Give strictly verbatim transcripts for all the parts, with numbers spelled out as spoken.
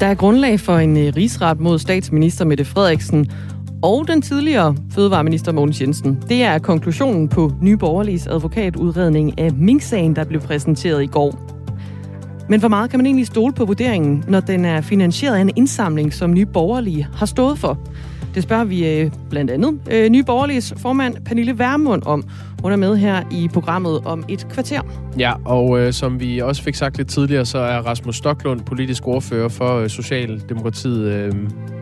Der er grundlag for en uh, rigsret mod statsminister Mette Frederiksen og den tidligere fødevareminister Mogens Jensen. Det er konklusionen på Nye Borgerliges advokatudredning af Mink-sagen, der blev præsenteret i går. Men hvor meget kan man egentlig stole på vurderingen, når den er finansieret af en indsamling, som Nye Borgerlige har stået for? Det spørger vi øh, blandt andet øh, Nye Borgerliges formand Pernille Vermund om. Hun er med her i programmet om et kvarter. Ja, og øh, som vi også fik sagt lidt tidligere, så er Rasmus Stoklund politisk ordfører for øh, Socialdemokratiet. Øh,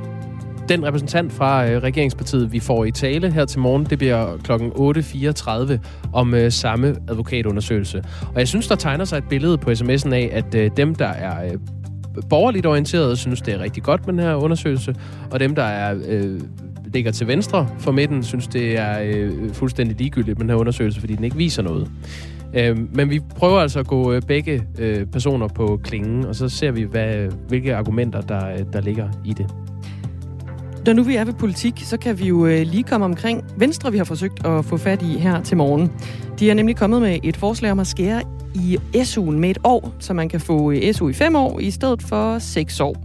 den repræsentant fra øh, regeringspartiet, vi får i tale her til morgen, det bliver klokken otte fireogtredive om øh, samme advokatundersøgelse. Og jeg synes, der tegner sig et billede på sms'en af, at øh, dem, der er øh, borgerligt orienterede, synes, det er rigtig godt med den her undersøgelse, og dem, der er øh, ligger til venstre for midten, synes, det er øh, fuldstændig ligegyldigt med den her undersøgelse, fordi den ikke viser noget. Øh, men vi prøver altså at gå øh, begge øh, personer på klingen, og så ser vi, hvad, hvilke argumenter, der, der ligger i det. Når nu vi er ved politik, så kan vi jo øh, lige komme omkring Venstre, vi har forsøgt at få fat i her til morgen. De er nemlig kommet med et forslag om at skære i S U'en med et år, så man kan få S U i fem år i stedet for seks år.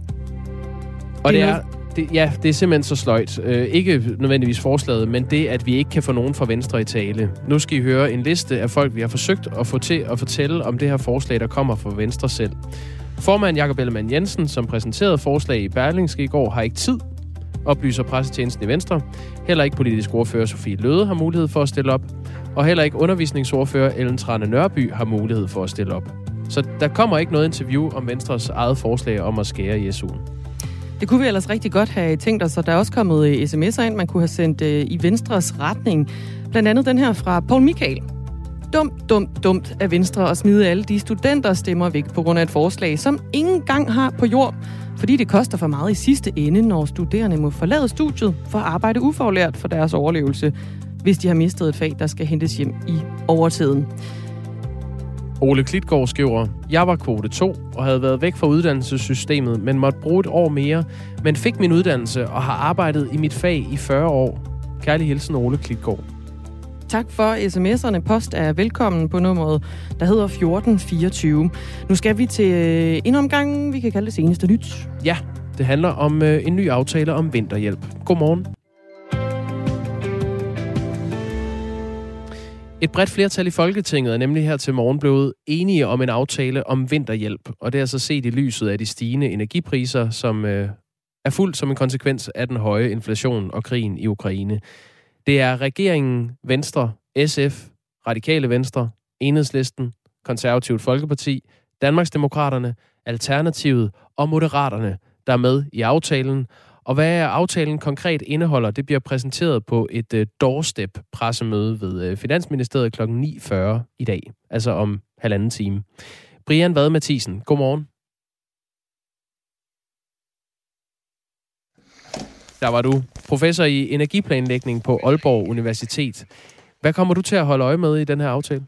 Og det er, det, ja, det er simpelthen så sløjt. Øh, ikke nødvendigvis forslaget, men det, at vi ikke kan få nogen fra Venstre i tale. Nu skal I høre en liste af folk, vi har forsøgt at få til at fortælle om det her forslag, der kommer fra Venstre selv. Formand Jakob Ellemann-Jensen, som præsenterede forslag i Berlingske i går, har ikke tid, oplyser pressetjenesten i Venstre. Heller ikke politisk ordfører Sofie Løhde har mulighed for at stille op. Og heller ikke undervisningsordfører Ellen Trane Nørby har mulighed for at stille op. Så der kommer ikke noget interview om Venstres eget forslag om at skære i S U'en. Det kunne vi ellers rigtig godt have tænkt os, og der er også kommet sms'er ind, man kunne have sendt i Venstres retning. Blandt andet den her fra Poul Michael. Dumt, dumt, dumt af Venstre at smide alle de studenter stemmer væk på grund af et forslag, som ingen gang har på jord. Fordi det koster for meget i sidste ende, når studerende må forlade studiet for at arbejde ufaglært for deres overlevelse, hvis de har mistet et fag, der skal hentes hjem i overtiden. Ole Klitgaard skriver, jeg var kvote to og havde været væk fra uddannelsessystemet, men måtte bruge et år mere, men fik min uddannelse og har arbejdet i mit fag i fyrre år. Kærlig hilsen, Ole Klitgaard. Tak for sms'erne. Post er velkommen på nummeret, der hedder fjorten fireogtyve. Nu skal vi til en omgang, vi kan kalde det seneste nyt. Ja, det handler om en ny aftale om vinterhjælp. Godmorgen. Et bredt flertal i Folketinget er nemlig her til morgen blevet enige om en aftale om vinterhjælp, og det er altså set i lyset af de stigende energipriser, som øh, er fuldt som en konsekvens af den høje inflation og krigen i Ukraine. Det er regeringen, Venstre, S F, Radikale Venstre, Enhedslisten, Konservativt Folkeparti, Danmarksdemokraterne, Alternativet og Moderaterne, der er med i aftalen. Og hvad aftalen konkret indeholder, det bliver præsenteret på et uh, doorstep-pressemøde ved uh, Finansministeriet klokken ni fyrre i dag. Altså om halvanden time. Brian Vad Mathisen, godmorgen. Der var du professor i energiplanlægning på Aalborg Universitet. Hvad kommer du til at holde øje med i den her aftale?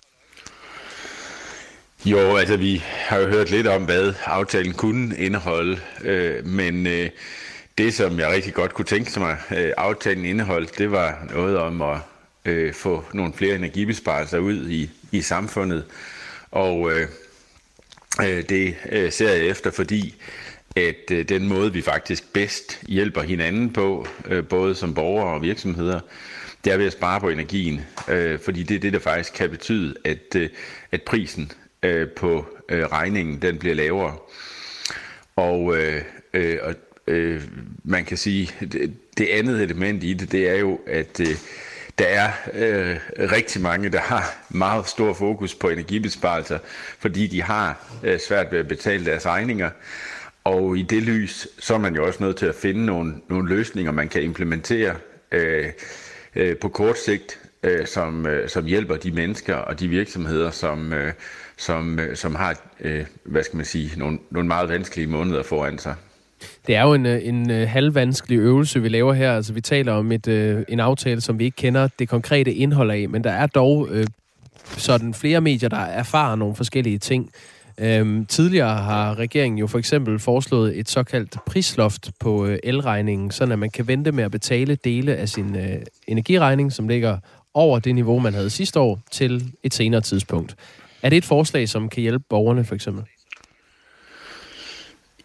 Jo, altså vi har jo hørt lidt om, hvad aftalen kunne indeholde, øh, men øh, det, som jeg rigtig godt kunne tænke mig, øh, aftalen indeholdt, det var noget om at øh, få nogle flere energibesparelser ud i, i samfundet, og øh, øh, det øh, ser jeg efter, fordi at øh, den måde, vi faktisk bedst hjælper hinanden på, øh, både som borgere og virksomheder, det er ved at spare på energien, øh, fordi det er det, der faktisk kan betyde, at, øh, at prisen øh, på øh, regningen, den bliver lavere. Og, øh, øh, og øh, man kan sige, det, det andet element i det, det er jo, at øh, der er øh, rigtig mange, der har meget stor fokus på energibesparelser, fordi de har øh, svært ved at betale deres regninger. Og i det lys, så er man jo også nødt til at finde nogle, nogle løsninger, man kan implementere øh, øh, på kort sigt, øh, som, øh, som hjælper de mennesker og de virksomheder, som, øh, som, øh, som har øh, hvad skal man sige, nogle, nogle meget vanskelige måneder foran sig. Det er jo en, en, en halvvanskelig øvelse, vi laver her. Altså, vi taler om et, øh, en aftale, som vi ikke kender det konkrete indhold af, men der er dog øh, sådan flere medier, der erfarer nogle forskellige ting. Øhm, tidligere har regeringen jo for eksempel foreslået et såkaldt prisloft på øh, elregningen, sådan at man kan vente med at betale dele af sin øh, energiregning, som ligger over det niveau, man havde sidste år, til et senere tidspunkt. Er det et forslag, som kan hjælpe borgerne for eksempel?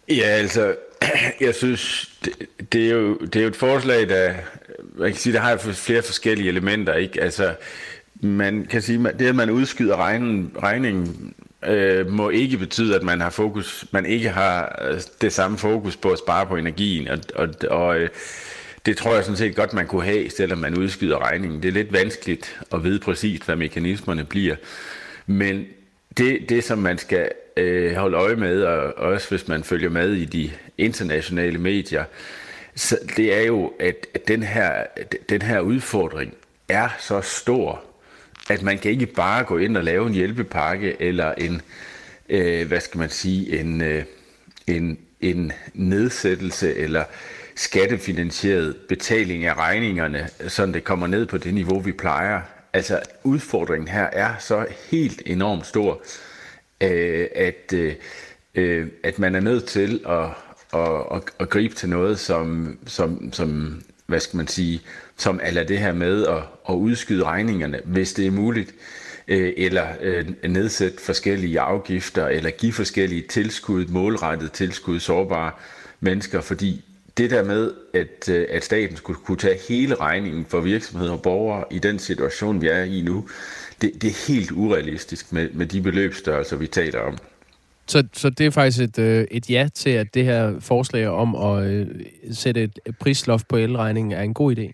Ja, altså, jeg synes, det, det, er jo, det er jo et forslag, der, man kan sige, der har flere forskellige elementer, ikke? Altså, man kan sige, det at man udskyder regningen, regningen øh, må ikke betyde, at man har fokus, man ikke har det samme fokus på at spare på energien, og, og, og øh, det tror jeg sådan set godt, man kunne have, selvom man udskyder regningen. Det er lidt vanskeligt at vide præcist, hvad mekanismerne bliver, men det, det som man skal øh, holde øje med, og også hvis man følger med i de internationale medier, så det er jo, at den her, den her udfordring er så stor, at man kan ikke bare gå ind og lave en hjælpepakke, eller en, øh, hvad skal man sige, en, øh, en, en nedsættelse, eller skattefinansieret betaling af regningerne, så det kommer ned på det niveau, vi plejer. Altså, udfordringen her er så helt enormt stor, øh, at, øh, at man er nødt til at, at, at, at gribe til noget, som, som, som hvad skal man sige, som eller det her med at, at udskyde regningerne, hvis det er muligt, øh, eller øh, nedsætte forskellige afgifter, eller give forskellige tilskud, målrettet tilskud, sårbare mennesker, fordi det der med, at, at staten skulle kunne tage hele regningen for virksomheder og borgere i den situation, vi er i nu, det, det er helt urealistisk med, med de beløbsstørrelser, vi taler om. Så, så det er faktisk et, et ja til, at det her forslag om at øh, sætte et prisloft på elregningen er en god idé?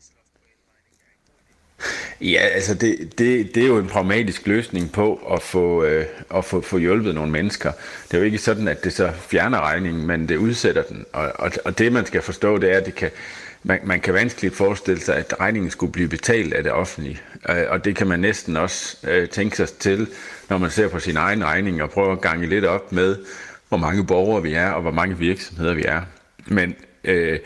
Ja, altså det, det, det er jo en pragmatisk løsning på at få, øh, at få, få hjulpet nogle mennesker. Det er jo ikke sådan, at det så fjerner regningen, men det udsætter den. Og, og, og det, man skal forstå, det er, at det kan, man, man kan vanskeligt forestille sig, at regningen skulle blive betalt af det offentlige. Og det kan man næsten også øh, tænke sig til, når man ser på sin egen regning og prøver at gange lidt op med, hvor mange borgere vi er, og hvor mange virksomheder vi er. Men øh,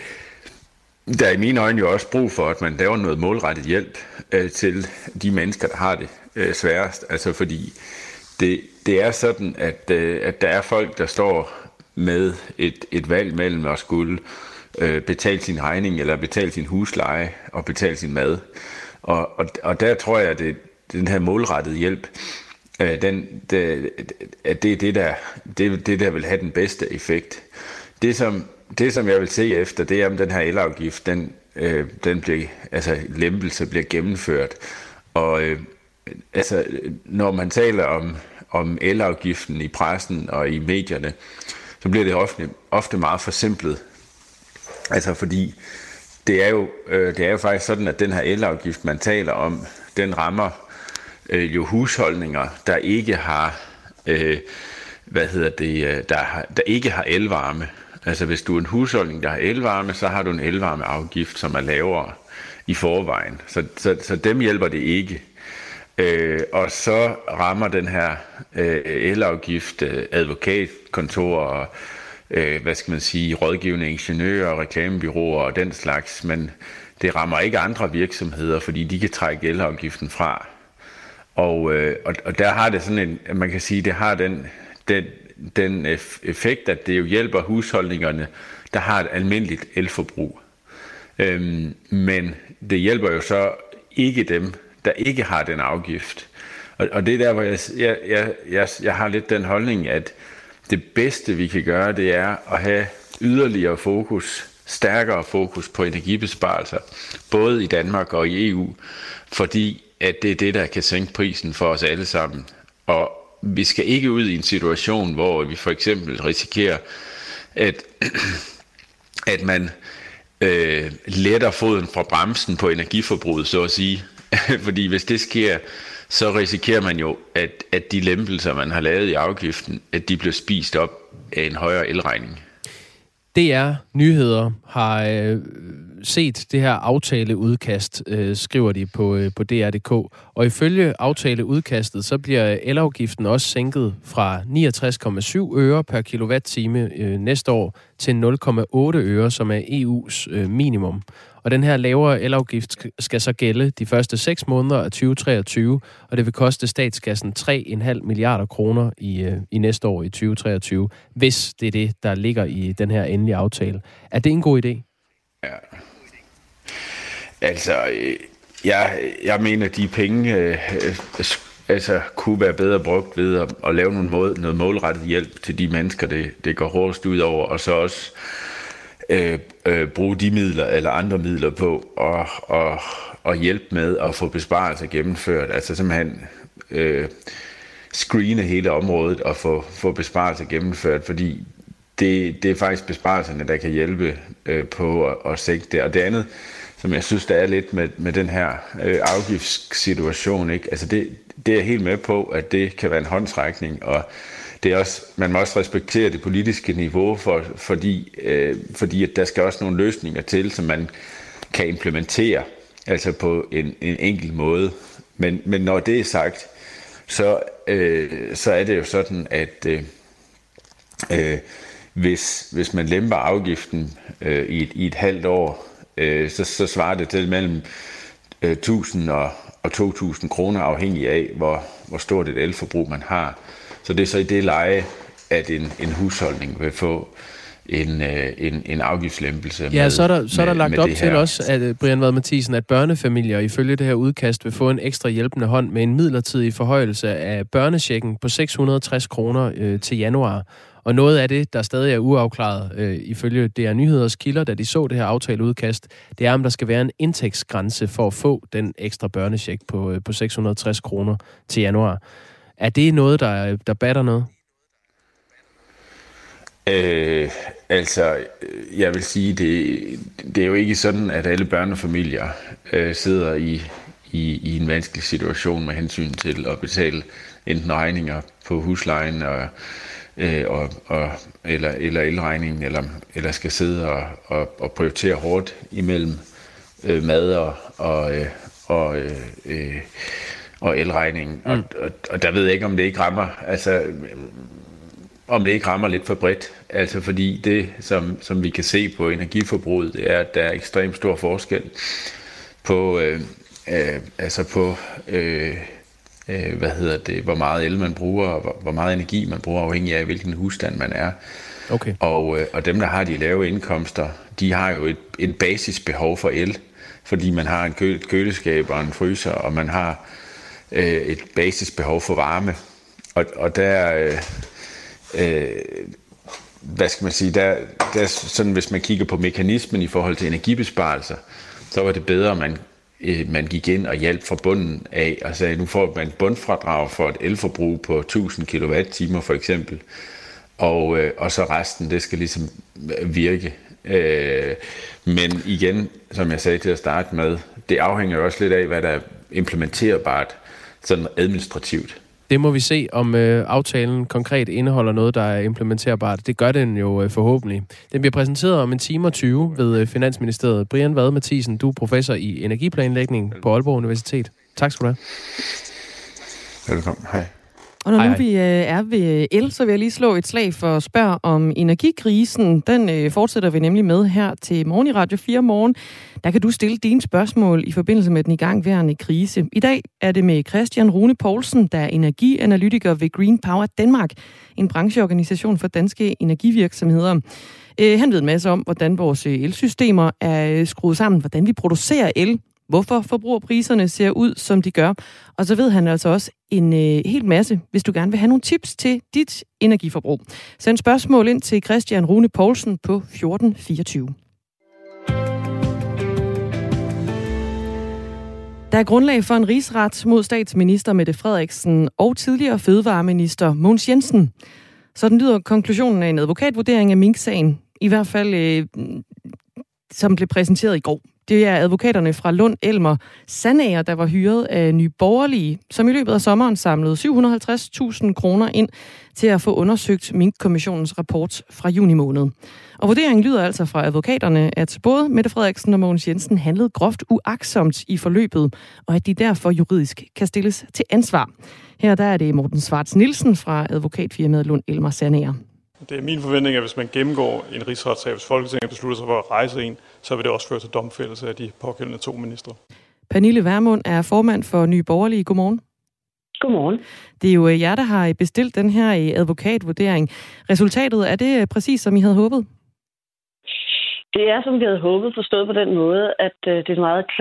der er i mine øjne jo også brug for, at man laver noget målrettet hjælp øh, til de mennesker, der har det øh, sværest. Altså fordi det, det er sådan, at, øh, at der er folk, der står med et, et valg mellem at skulle øh, betale sin regning, eller betale sin husleje og betale sin mad. Og, og, og der tror jeg, at det, den her målrettede hjælp, øh, den, det, at det er det der, det, det, der vil have den bedste effekt. Det som Det, som jeg vil se efter, det er, om den her elafgift, den, øh, den bliver, altså lempelse bliver gennemført. Og øh, altså, når man taler om, om elafgiften i pressen og i medierne, så bliver det ofte, ofte meget forsimplet. Altså fordi det er, jo, øh, det er jo faktisk sådan, at den her elafgift, man taler om, den rammer øh, jo husholdninger, der ikke har, øh, hvad hedder det, der, der ikke har elvarme. Altså hvis du er en husholdning, der har elvarme, så har du en elvarmeafgift, som er lavere i forvejen. Så, så, så dem hjælper det ikke. Øh, og så rammer den her øh, elafgift øh, advokatkontorer og øh, hvad skal man sige, rådgivende ingeniører, reklamebureauer og den slags. Men det rammer ikke andre virksomheder, fordi de kan trække elafgiften fra. Og, øh, og, og der har det sådan en, man kan sige, det har den... den den effekt, at det jo hjælper husholdningerne, der har et almindeligt elforbrug. Øhm, men det hjælper jo så ikke dem, der ikke har den afgift. Og, og det er der, hvor jeg, jeg, jeg, jeg, jeg har lidt den holdning, at det bedste, vi kan gøre, det er at have yderligere fokus, stærkere fokus på energibesparelser, både i Danmark og i E U, fordi at det er det, der kan sænke prisen for os alle sammen. Og vi skal ikke ud i en situation, hvor vi for eksempel risikerer, at, at man øh, letter foden fra bremsen på energiforbruget, så at sige. Fordi hvis det sker, så risikerer man jo, at, at de lempelser, man har lavet i afgiften, at de bliver spist op af en højere elregning. D R Nyheder har øh, set det her aftaleudkast, øh, skriver de på, øh, på D R punktum d k. Og ifølge aftaleudkastet, så bliver elafgiften også sænket fra niogtres komma syv øre per kilowatt-time øh, næste år til nul komma otte øre, som er E U's øh, minimum. Og den her lavere elafgift skal så gælde de første seks måneder af tyve treogtyve, og det vil koste statskassen tre komma fem milliarder kroner i, øh, i næste år i tyve treogtyve, hvis det er det, der ligger i den her endelige aftale. Er det en god idé? Ja. Altså, jeg, jeg mener, de penge, altså, kunne være bedre brugt ved at, at lave nogle mål, noget målrettet hjælp til de mennesker, det, det går hårdest ud over, og så også øh, øh, bruge de midler eller andre midler på at og, og hjælpe med at få besparelser gennemført. Altså simpelthen øh, screene hele området og få, få besparelser gennemført, fordi det, det er faktisk besparelserne, der kan hjælpe øh, på at, at sænke det. Og det andet, som jeg synes, der er lidt med, med den her øh, afgiftssituation, ikke? Altså det, det er jeg helt med på, at det kan være en håndsrækning, og det er også, man må også respektere det politiske niveau, for, fordi, øh, fordi at der skal også nogle løsninger til, som man kan implementere, altså på en, en enkel måde. Men, men når det er sagt, så, øh, så er det jo sådan, at øh, øh, hvis, hvis man lemper afgiften øh, i, et, i et halvt år, øh, så, så svarer det til mellem øh, tusind og, og to tusind kroner, afhængig af, hvor, hvor stort et elforbrug man har. Så det er så i det leje, at en, en husholdning vil få en, en, en afgiftslempelse. Ja, med, så er der, så er der med, lagt med op til også, at Brian Vad Mathiesen, at børnefamilier ifølge det her udkast vil få en ekstra hjælpende hånd med en midlertidig forhøjelse af børnechecken på seks hundrede og tres kroner øh, til januar. Og noget af det, der stadig er uafklaret øh, ifølge D R Nyheders kilder, da de så det her aftaleudkast, det er, om der skal være en indtægtsgrænse for at få den ekstra børnecheck på, øh, på seks hundrede og tres kroner til januar. Er det noget, der, der batter noget? Øh, altså, jeg vil sige, det, det er jo ikke sådan, at alle børnefamilier øh, sidder i, i, i en vanskelig situation med hensyn til at betale enten regninger på huslejen og, øh, og, og, eller, eller elregningen, eller, eller skal sidde og, og, og prioritere hårdt imellem øh, mad og, og, øh, og, øh, og elregningen. Mm. Og, og, og der ved jeg ikke, om det ikke rammer... Altså, om det ikke rammer lidt for bredt. Altså fordi det, som, som vi kan se på energiforbruget, det er, at der er ekstremt stor forskel på, øh, øh, altså på øh, øh, hvad hedder det, hvor meget el man bruger, og hvor, hvor meget energi man bruger, afhængig af, hvilken husstand man er. Okay. Og, øh, og dem, der har de lave indkomster, de har jo et, et basisbehov for el, fordi man har en kø, et køleskab og en fryser, og man har øh, et basisbehov for varme. Og, og der... Øh, Øh, hvad skal man sige, der, der sådan, hvis man kigger på mekanismen i forhold til energibesparelser, så var det bedre, at man, øh, man gik ind og hjalp fra bunden af, og sagde, nu får man et bundfradrag for et elforbrug på tusind kilowatt-timer for eksempel, og, øh, og så resten, det skal ligesom virke. Øh, men igen, som jeg sagde til at starte med, det afhænger jo også lidt af, hvad der er implementerbart sådan administrativt. Det må vi se, om øh, aftalen konkret indeholder noget, der er implementerbart. Det gør den jo øh, forhåbentlig. Den bliver præsenteret om en time og tyve ved øh, Finansministeriet. Brian Vad Mathiesen, du er professor i energiplanlægning på Aalborg Universitet. Tak skal du have. Velkommen. Hej. Og når hej, nu hej. vi øh, er ved el, så vil jeg lige slå et slag for at spørge om energikrisen. Den øh, fortsætter vi nemlig med her til morgen i Radio fire Morgen. Der kan du stille dine spørgsmål i forbindelse med den igangværende krise. I dag er det med Christian Rune Poulsen, der er energianalytiker ved Green Power Danmark, en brancheorganisation for danske energivirksomheder. Øh, han ved en masse om, hvordan vores elsystemer er skruet sammen, hvordan vi producerer el, hvorfor forbrugerpriserne ser ud, som de gør. Og så ved han altså også en øh, hel masse, hvis du gerne vil have nogle tips til dit energiforbrug. Send spørgsmål ind til Christian Rune Poulsen på fjorten fireogtyve. Der er grundlag for en rigsret mod statsminister Mette Frederiksen og tidligere fødevareminister Mogens Jensen. Sådan lyder konklusionen af en advokatvurdering af minksagen, i hvert fald øh, som blev præsenteret i går. Det er advokaterne fra Lund Elmer Sandager, der var hyret af Nye Borgerlige, som i løbet af sommeren samlede syv hundrede og halvtreds tusind kroner ind til at få undersøgt Minkkommissionens rapport fra juni måned. Og vurderingen lyder altså fra advokaterne, at både Mette Frederiksen og Mogens Jensen handlede groft uagtsomt i forløbet, og at de derfor juridisk kan stilles til ansvar. Her der er det Morten Svarts Nielsen fra advokatfirmaet Lund Elmer Sandager. Det er min forventning, at hvis man gennemgår en rigsretssag, hvis Folketinget beslutter sig for at rejse en, så vil det også føre til domfældelse af de pågældende to ministre. Pernille Vermund er formand for Nye Borgerlige. Godmorgen. Godmorgen. Det er jo jer, der har bestilt den her advokatvurdering. Resultatet, er det præcis, som I havde håbet? Det er, som vi havde håbet, forstået på den måde, at det er meget klart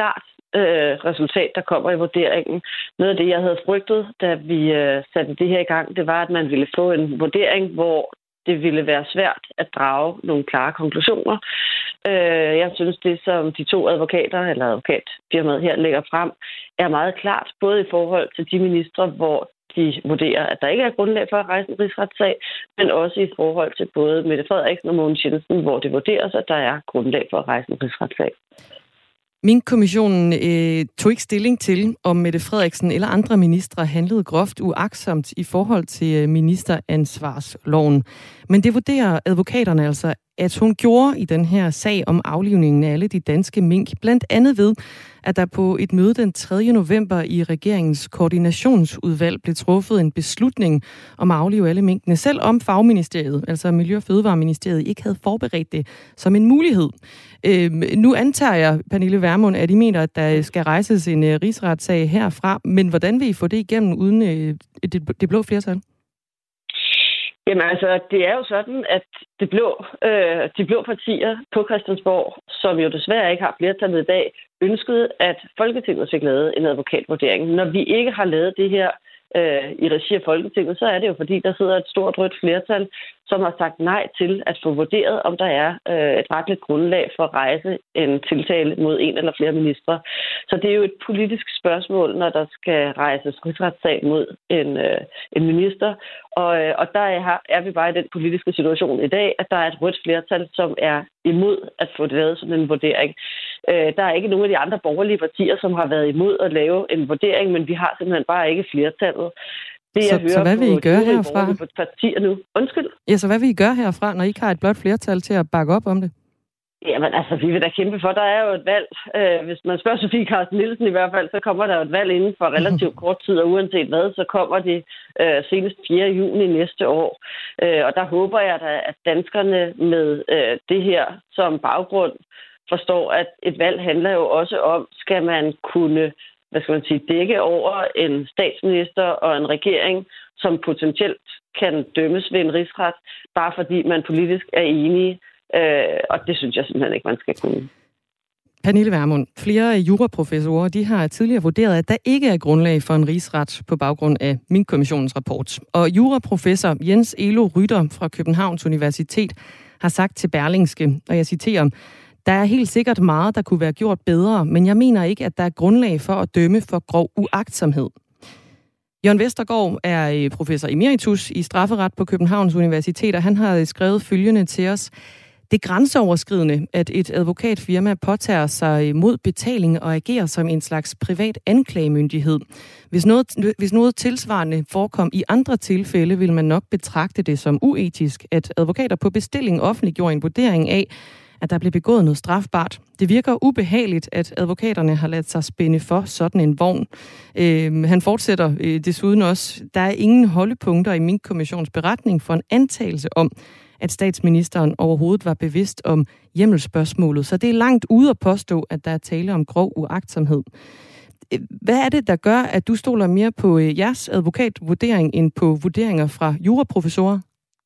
øh, resultat, der kommer i vurderingen. Noget af det, jeg havde frygtet, da vi øh, satte det her i gang, det var, at man ville få en vurdering, hvor det ville være svært at drage nogle klare konklusioner. Øh, jeg synes, det som de to advokater, eller advokatfirmaet her lægger frem, er meget klart, både i forhold til de ministre, hvor de vurderer, at der ikke er grundlag for at rejse en rigsretssag, men også i forhold til både Mette Frederiksen og Mogens Jensen, hvor det vurderes, at der er grundlag for at rejse en rigsretssag. Mink-kommissionen øh, tog ikke stilling til, om Mette Frederiksen eller andre ministre handlede groft uagtsomt i forhold til øh, ministeransvarsloven. Men det vurderer advokaterne altså, at hun gjorde i den her sag om aflivningen af alle de danske mink, blandt andet ved, at der på et møde den tredje november i regeringens koordinationsudvalg blev truffet en beslutning om at aflive alle minkene, selvom fagministeriet, altså Miljø- og Fødevareministeriet, ikke havde forberedt det som en mulighed. Øh, nu antager jeg, Pernille Vermund, at I mener, at der skal rejses en uh, rigsretssag herfra, men hvordan vil I få det igennem uden uh, det, det blå flertal? Jamen altså, det er jo sådan, at det blå, øh, de blå partier på Christiansborg, som jo desværre ikke har flertallet i dag, ønskede, at Folketinget fik lavet en advokatvurdering. Når vi ikke har lavet det her øh, i regi af Folketinget, så er det jo fordi, der sidder et stort rødt flertal, som har sagt nej til at få vurderet, om der er øh, et retligt grundlag for at rejse en tiltale mod en eller flere ministre. Så det er jo et politisk spørgsmål, når der skal rejses rigsretssag mod en, øh, en minister. Og, øh, og der er, er vi bare i den politiske situation i dag, at der er et rødt flertal, som er imod at få lavet sådan en vurdering. Øh, der er ikke nogen af de andre borgerlige partier, som har været imod at lave en vurdering, men vi har simpelthen bare ikke flertallet. Det, så, så hvad vil I gøre herfra? Partier nu. Undskyld? Ja, så hvad vil I gøre herfra, når I ikke har et blot flertal til at bakke op om det? Jamen altså, vi vil da kæmpe for. Der er jo et valg. Øh, hvis man spørger Sofie Carsten Nielsen i hvert fald, så kommer der jo et valg inden for relativt kort tid, og uanset hvad, så kommer det øh, senest fjerde juni næste år. Øh, og der håber jeg da, at danskerne med øh, det her som baggrund forstår, at et valg handler jo også om, skal man kunne hvad skal man sige, dække over en statsminister og en regering, som potentielt kan dømmes ved en rigsret, bare fordi man politisk er enige. Øh, og det synes jeg simpelthen ikke, man skal kunne. Pernille Vermund, flere juraprofessorer, de har tidligere vurderet, at der ikke er grundlag for en rigsret på baggrund af Mink-kommissionens rapport. Og juraprofessor Jens Elo Rytter fra Københavns Universitet har sagt til Berlingske, og jeg citerer, der er helt sikkert meget, der kunne være gjort bedre, men jeg mener ikke, at der er grundlag for at dømme for grov uagtsomhed. Jørgen Vestergaard er professor emeritus i strafferet på Københavns Universitet, og han har skrevet følgende til os. Det er grænseoverskridende, at et advokatfirma påtager sig mod betaling og agerer som en slags privat anklagemyndighed. Hvis noget, hvis noget tilsvarende forekom i andre tilfælde, vil man nok betragte det som uetisk, at advokater på bestilling offentliggjorde en vurdering af, at der blev begået noget strafbart. Det virker ubehageligt, at advokaterne har ladet sig spænde for sådan en vogn. Øh, han fortsætter øh, desuden også, der er ingen holdepunkter i Mink-kommissionens beretning for en antagelse om, at statsministeren overhovedet var bevidst om hjemmelsspørgsmålet. Så det er langt ude at påstå, at der er tale om grov uagtsomhed. Hvad er det, der gør, at du stoler mere på jeres advokatvurdering end på vurderinger fra juraprofessorer?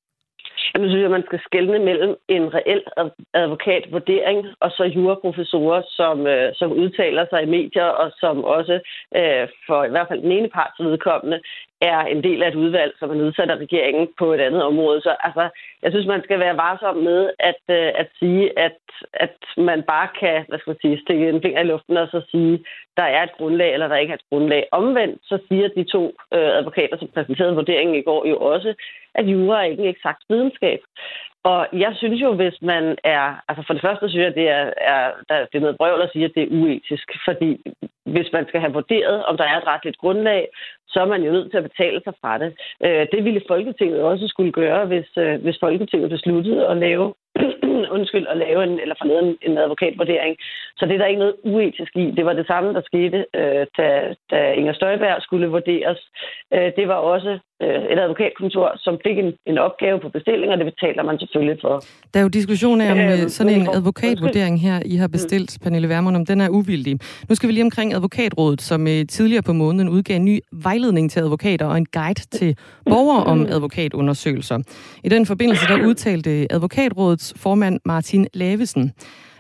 Jeg synes, at man skal skelne mellem en reel advokatvurdering og så juraprofessorer, som, øh, som udtaler sig i medier, og som også øh, for i hvert fald den ene parts vedkommende er en del af et udvalg, som er nedsat af regeringen på et andet område. Så altså, jeg synes, man skal være varsom med at, øh, at sige, at, at man bare kan hvad skal man sige, stikke en finger i luften og så sige, der er et grundlag, eller der ikke er et grundlag. Omvendt, så siger de to øh, advokater, som præsenterede vurderingen i går, jo også, at jura er ikke en eksakt videnskab. Og jeg synes jo, hvis man er... Altså for det første synes jeg, det er, er, der, det er noget brøvl at sige, at det er uetisk. Fordi hvis man skal have vurderet, om der er et retligt grundlag, så er man jo nødt til at betale sig fra det. Det ville Folketinget også skulle gøre, hvis, hvis Folketinget besluttede at lave... undskyld, at lave en, eller forlede en, en advokatvurdering. Så det er der ikke noget uetisk i. Det var det samme, der skete, øh, da, da Inger Støjberg skulle vurderes. Øh, det var også øh, et advokatkontor, som fik en, en opgave på bestilling, og det betaler man selvfølgelig for. Der er jo diskussion af, om øh, sådan en advokatvurdering her, I har bestilt, mm. Pernille Vermund, om den er uvildig. Nu skal vi lige omkring Advokatrådet, som øh, tidligere på måneden udgav en ny vejledning til advokater og en guide til borgere om advokatundersøgelser. I den forbindelse der udtalte Advokatrådets formand Martin Lavesen,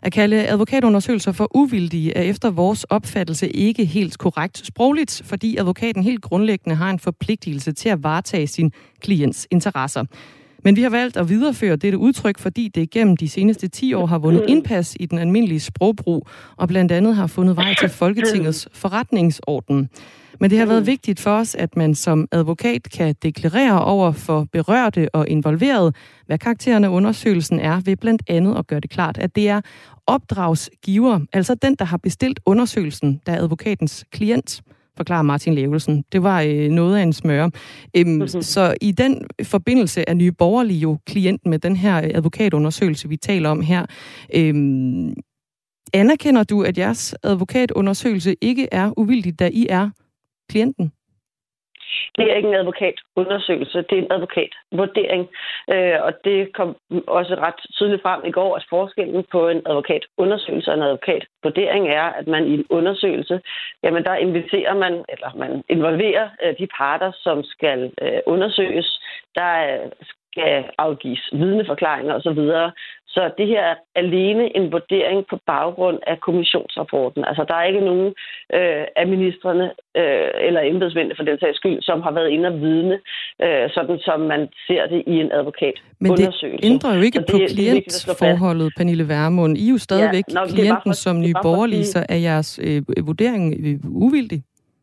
At kalde advokatundersøgelser for uvildige er efter vores opfattelse ikke helt korrekt sprogligt, fordi advokaten helt grundlæggende har en forpligtelse til at varetage sin klients interesser. Men vi har valgt at videreføre dette udtryk, fordi det gennem de seneste ti år har vundet indpas i den almindelige sprogbrug, og blandt andet har fundet vej til Folketingets forretningsorden. Men det har været vigtigt for os, at man som advokat kan deklarere over for berørte og involverede, hvad karakteren af undersøgelsen er, ved blandt andet at gøre det klart, at det er opdragsgiver, altså den, der har bestilt undersøgelsen, der er advokatens klient, forklarer Martin Levelsen. Det var øh, noget af en smøre. Øhm, mm-hmm. Så i den forbindelse er Nye Borgerlige jo klienten med den her advokatundersøgelse, vi taler om her. Øhm, anerkender du, at jeres advokatundersøgelse ikke er uvildig, da I er klienten? Det er ikke en advokatundersøgelse, det er en advokatvurdering. Øh, og det kom også ret tydeligt frem i går, at forskellen på en advokatundersøgelse og en advokatvurdering er, at man i en undersøgelse, jamen der inviterer man, eller man involverer øh, de parter, som skal øh, undersøges. Der skal afgives vidneforklaringer osv. Så det her er alene en vurdering på baggrund af kommissionsrapporten. Altså der er ikke nogen øh, af ministrene øh, eller embedsmændene for den sags skyld, som har været inde og vidne, øh, sådan som man ser det i en advokatundersøgelse. Men det ændrer jo ikke på klientforholdet, Pernille Vermund. I er jo stadigvæk ja, klienten for, som Nye Borgerlige, så er jeres øh, vurdering øh, uvildig.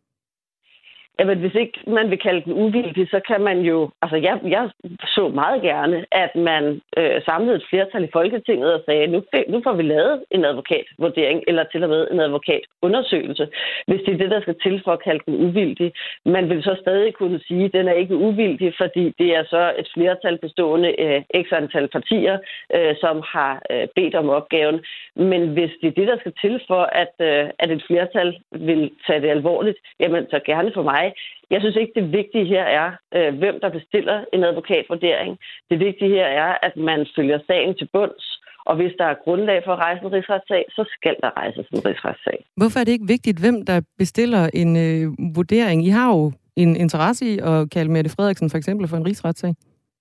Jamen, hvis ikke man vil kalde den uvildig, så kan man jo... Altså, jeg, jeg så meget gerne, at man øh, samlede et flertal i Folketinget og sagde, nu, nu får vi lavet en advokatvurdering, eller til og med en advokatundersøgelse, hvis det er det, der skal til for at kalde den uvildig. Man vil så stadig kunne sige, at den er ikke uvildig, fordi det er så et flertal bestående af x antal partier, øh, som har øh, bedt om opgaven. Men hvis det er det, der skal til for, at, øh, at et flertal vil tage det alvorligt, jamen, så gerne for mig. Jeg synes ikke, det vigtige her er, øh, hvem der bestiller en advokatvurdering. Det vigtige her er, at man følger sagen til bunds, og hvis der er grundlag for at rejse en rigsretssag, så skal der rejses en rigsretssag. Hvorfor er det ikke vigtigt, hvem der bestiller en øh, vurdering? I har jo en interesse i at kalde Mette Frederiksen for eksempel for en rigsretssag.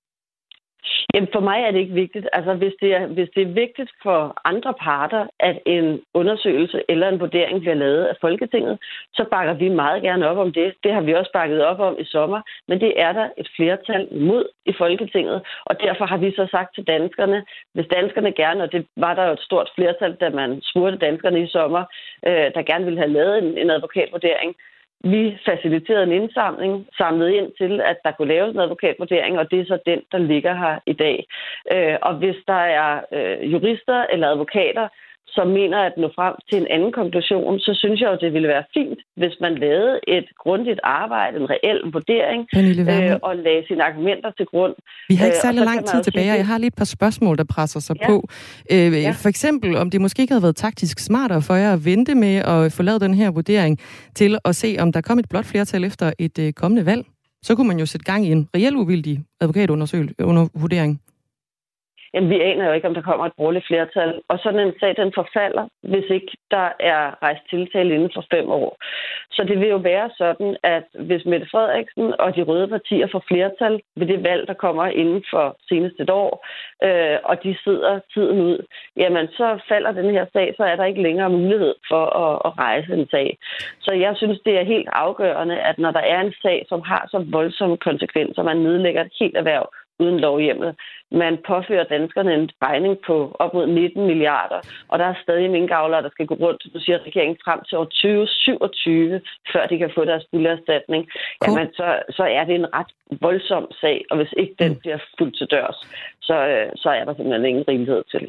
Jamen, for mig er det ikke vigtigt. Altså, hvis det, er, hvis det er vigtigt for andre parter, at en undersøgelse eller en vurdering bliver lavet af Folketinget, så bakker vi meget gerne op om det. Det har vi også bakket op om i sommer, men det er der et flertal imod i Folketinget, og derfor har vi så sagt til danskerne, hvis danskerne gerne, og det var der jo et stort flertal, da man spurgte danskerne i sommer, øh, der gerne ville have lavet en, en advokatvurdering. Vi faciliterede en indsamling, samlet ind til, at der kunne laves en advokatvurdering, og det er så den, der ligger her i dag. Øh, og hvis der er øh, jurister eller advokater, som mener at nå frem til en anden konklusion, så synes jeg jo, det ville være fint, hvis man lavede et grundigt arbejde, en reel vurdering, øh, og lagde sine argumenter til grund. Vi har ikke særlig lang tid tilbage, og jeg har lige et par spørgsmål, der presser sig ja. på. Øh, ja. For eksempel, om det måske ikke havde været taktisk smartere for jer at vente med at få lavet den her vurdering, til at se, om der kom et blot flertal efter et øh, kommende valg. Så kunne man jo sætte gang i en reel uvildig advokatundersøgelse under vurdering. Jamen, vi aner jo ikke, om der kommer et borgerligt flertal. Og sådan en sag, den forfalder, hvis ikke der er rejst tiltale inden for fem år. Så det vil jo være sådan, at hvis Mette Frederiksen og de røde partier får flertal ved det valg, der kommer inden for senest et år, øh, og de sidder tiden ud, jamen så falder den her sag, så er der ikke længere mulighed for at, at rejse en sag. Så jeg synes, det er helt afgørende, at når der er en sag, som har så voldsomme konsekvenser, man nedlægger et helt erhverv uden lovhjemmel. Man påfører danskerne en regning på op mod nitten milliarder, og der er stadig minkavlere, der skal gå rundt, du siger regeringen, frem til år tyve syvogtyve, før de kan få deres bullererstatning. Cool. Jamen, så, så er det en ret voldsom sag, og hvis ikke den bliver fuldt til dørs, så, så er der simpelthen ingen rimelighed til.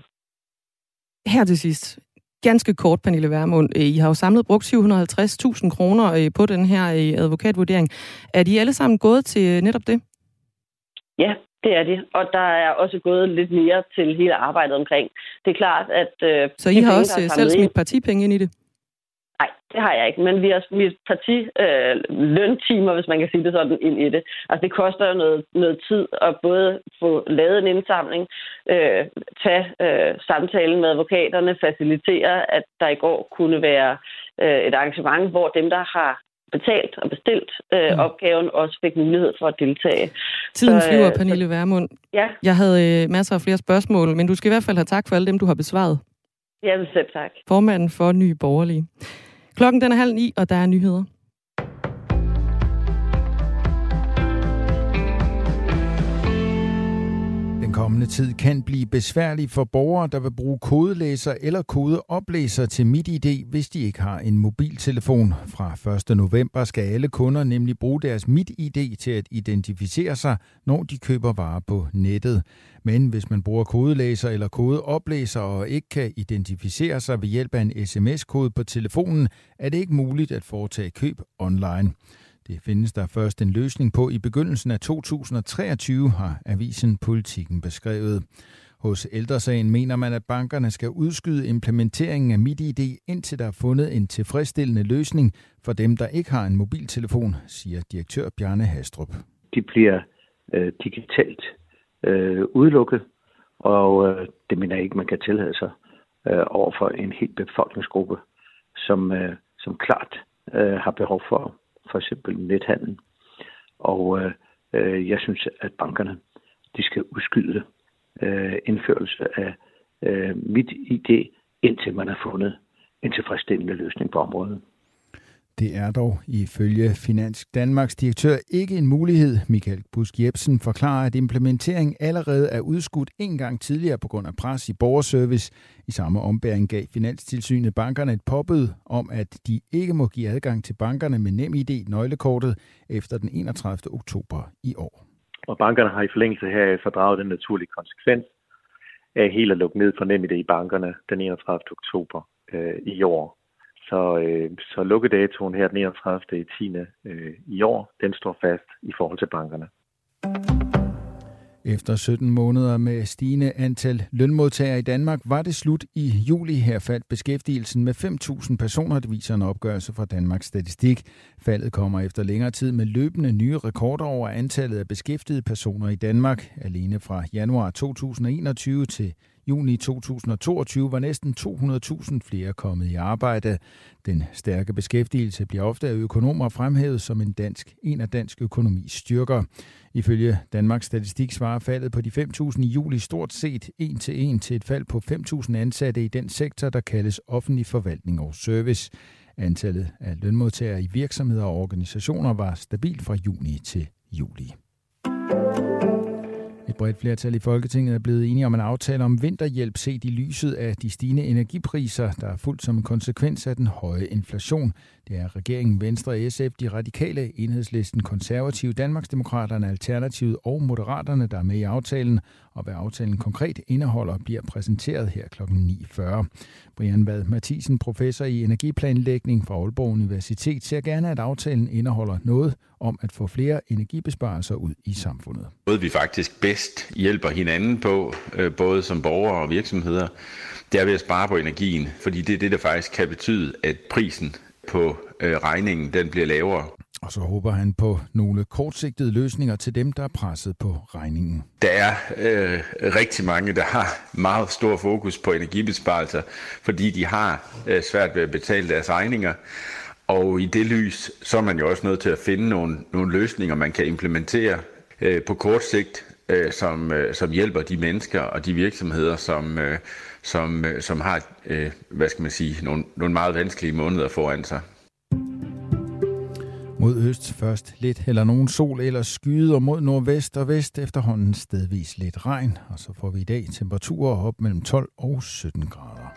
Her til sidst. Ganske kort, Pernille Vermund. I har jo samlet brugt syv hundrede og halvtreds tusind kroner på den her advokatvurdering. Er de alle sammen gået til netop det? Ja, det er det. Og der er også gået lidt mere til hele arbejdet omkring. Det er klart, at... Øh, Så I har penge, også selv smidt partipenge ind i det? Nej, det har jeg ikke. Men vi har smidt parti øh, løntimer, hvis man kan sige det sådan, ind i det. Altså, det koster jo noget, noget tid at både få lavet en indsamling, øh, tage øh, samtalen med advokaterne, facilitere, at der i går kunne være øh, et arrangement, hvor dem, der har betalt og bestilt øh, mm. opgaven, også fik mulighed for at deltage. Tiden så, flyver, Pernille Vermund. Ja. Jeg havde øh, masser af flere spørgsmål, men du skal i hvert fald have tak for alle dem, du har besvaret. Jamen selv tak. Formanden for Nye Borgerlige. Klokken den er halv ni, og der er nyheder. Den kommende tid kan blive besværlig for borgere, der vil bruge kodelæser eller kodeoplæser til MitID, hvis de ikke har en mobiltelefon. Fra første november skal alle kunder nemlig bruge deres MitID til at identificere sig, når de køber varer på nettet. Men hvis man bruger kodelæser eller kodeoplæser og ikke kan identificere sig ved hjælp af en sms-kode på telefonen, er det ikke muligt at foretage køb online. Det findes der først en løsning på i begyndelsen af to tusind og treogtyve, har avisen Politikken beskrevet. Hos Ældre Sagen mener man, at bankerne skal udskyde implementeringen af MitID, indtil der er fundet en tilfredsstillende løsning for dem, der ikke har en mobiltelefon, siger direktør Bjarne Hastrup. De bliver øh, digitalt øh, udelukket, og øh, det mener jeg ikke, man kan tillade sig øh, over for en hel befolkningsgruppe, som, øh, som klart øh, har behov for for eksempel nethandel. Og øh, jeg synes, at bankerne de skal udskyde øh, indførelse af øh, MitID, indtil man har fundet en tilfredsstillende løsning på området. Det er dog ifølge Finans Danmarks direktør ikke en mulighed. Michael Busk Jebsen forklarer, at implementeringen allerede er udskudt en gang tidligere på grund af pres i borgerservice. I samme ombæring gav Finanstilsynet bankerne et påbud om, at de ikke må give adgang til bankerne med NemID-nøglekortet efter den enogtredivte oktober i år. Og bankerne har i forlængelse heraf fordraget den naturlige konsekvens af helt at lukke ned for NemID i bankerne den enogtredivte oktober øh, i år. Så, øh, så lukkedatoen her den enogtredivte tiende øh, i år, den står fast i forhold til bankerne. Efter sytten måneder med stigende antal lønmodtagere i Danmark, var det slut i juli. Her faldt beskæftigelsen med fem tusind personer, det viser en opgørelse fra Danmarks Statistik. Faldet kommer efter længere tid med løbende nye rekorder over antallet af beskæftigede personer i Danmark. Alene fra januar to tusind og enogtyve til juni to tusind og toogtyve var næsten to hundrede tusind flere kommet i arbejde. Den stærke beskæftigelse bliver ofte af økonomer fremhævet som en, dansk, en af dansk økonomis styrker. Ifølge Danmarks Statistik svarer faldet på de fem tusind i juli stort set en til en til et fald på fem tusind ansatte i den sektor, der kaldes offentlig forvaltning og service. Antallet af lønmodtagere i virksomheder og organisationer var stabilt fra juni til juli. Et bredt flertal i Folketinget er blevet enige om en aftale om vinterhjælp set i lyset af de stigende energipriser, der er fulgt som en konsekvens af den høje inflation. Det er regeringen, Venstre, S F, De Radikale, Enhedslisten, Konservative, Danmarksdemokraterne, Alternativet og Moderaterne, der er med i aftalen. Og hvad aftalen konkret indeholder, bliver præsenteret her klokken ni fyrre. Brian Vad Mathisen, professor i energiplanlægning fra Aalborg Universitet, ser gerne, at aftalen indeholder noget om at få flere energibesparelser ud i samfundet. Noget vi faktisk bedst hjælper hinanden på, både som borgere og virksomheder, det er ved at spare på energien, fordi det er det, der faktisk kan betyde, at prisen på regningen den bliver lavere. Og så håber han på nogle kortsigtede løsninger til dem, der er presset på regningen. Der er øh, rigtig mange, der har meget stor fokus på energibesparelser, fordi de har øh, svært ved at betale deres regninger. Og i det lys, så er man jo også nødt til at finde nogle, nogle løsninger, man kan implementere øh, på kort sigt, øh, som, øh, som hjælper de mennesker og de virksomheder, som, øh, som, øh, som har øh, hvad skal man sige, nogle, nogle meget vanskelige måneder foran sig. Mod øst først lidt eller nogen sol eller skyde, og mod nordvest og vest efterhånden stedvis lidt regn. Og så får vi i dag temperaturer op mellem tolv og sytten grader.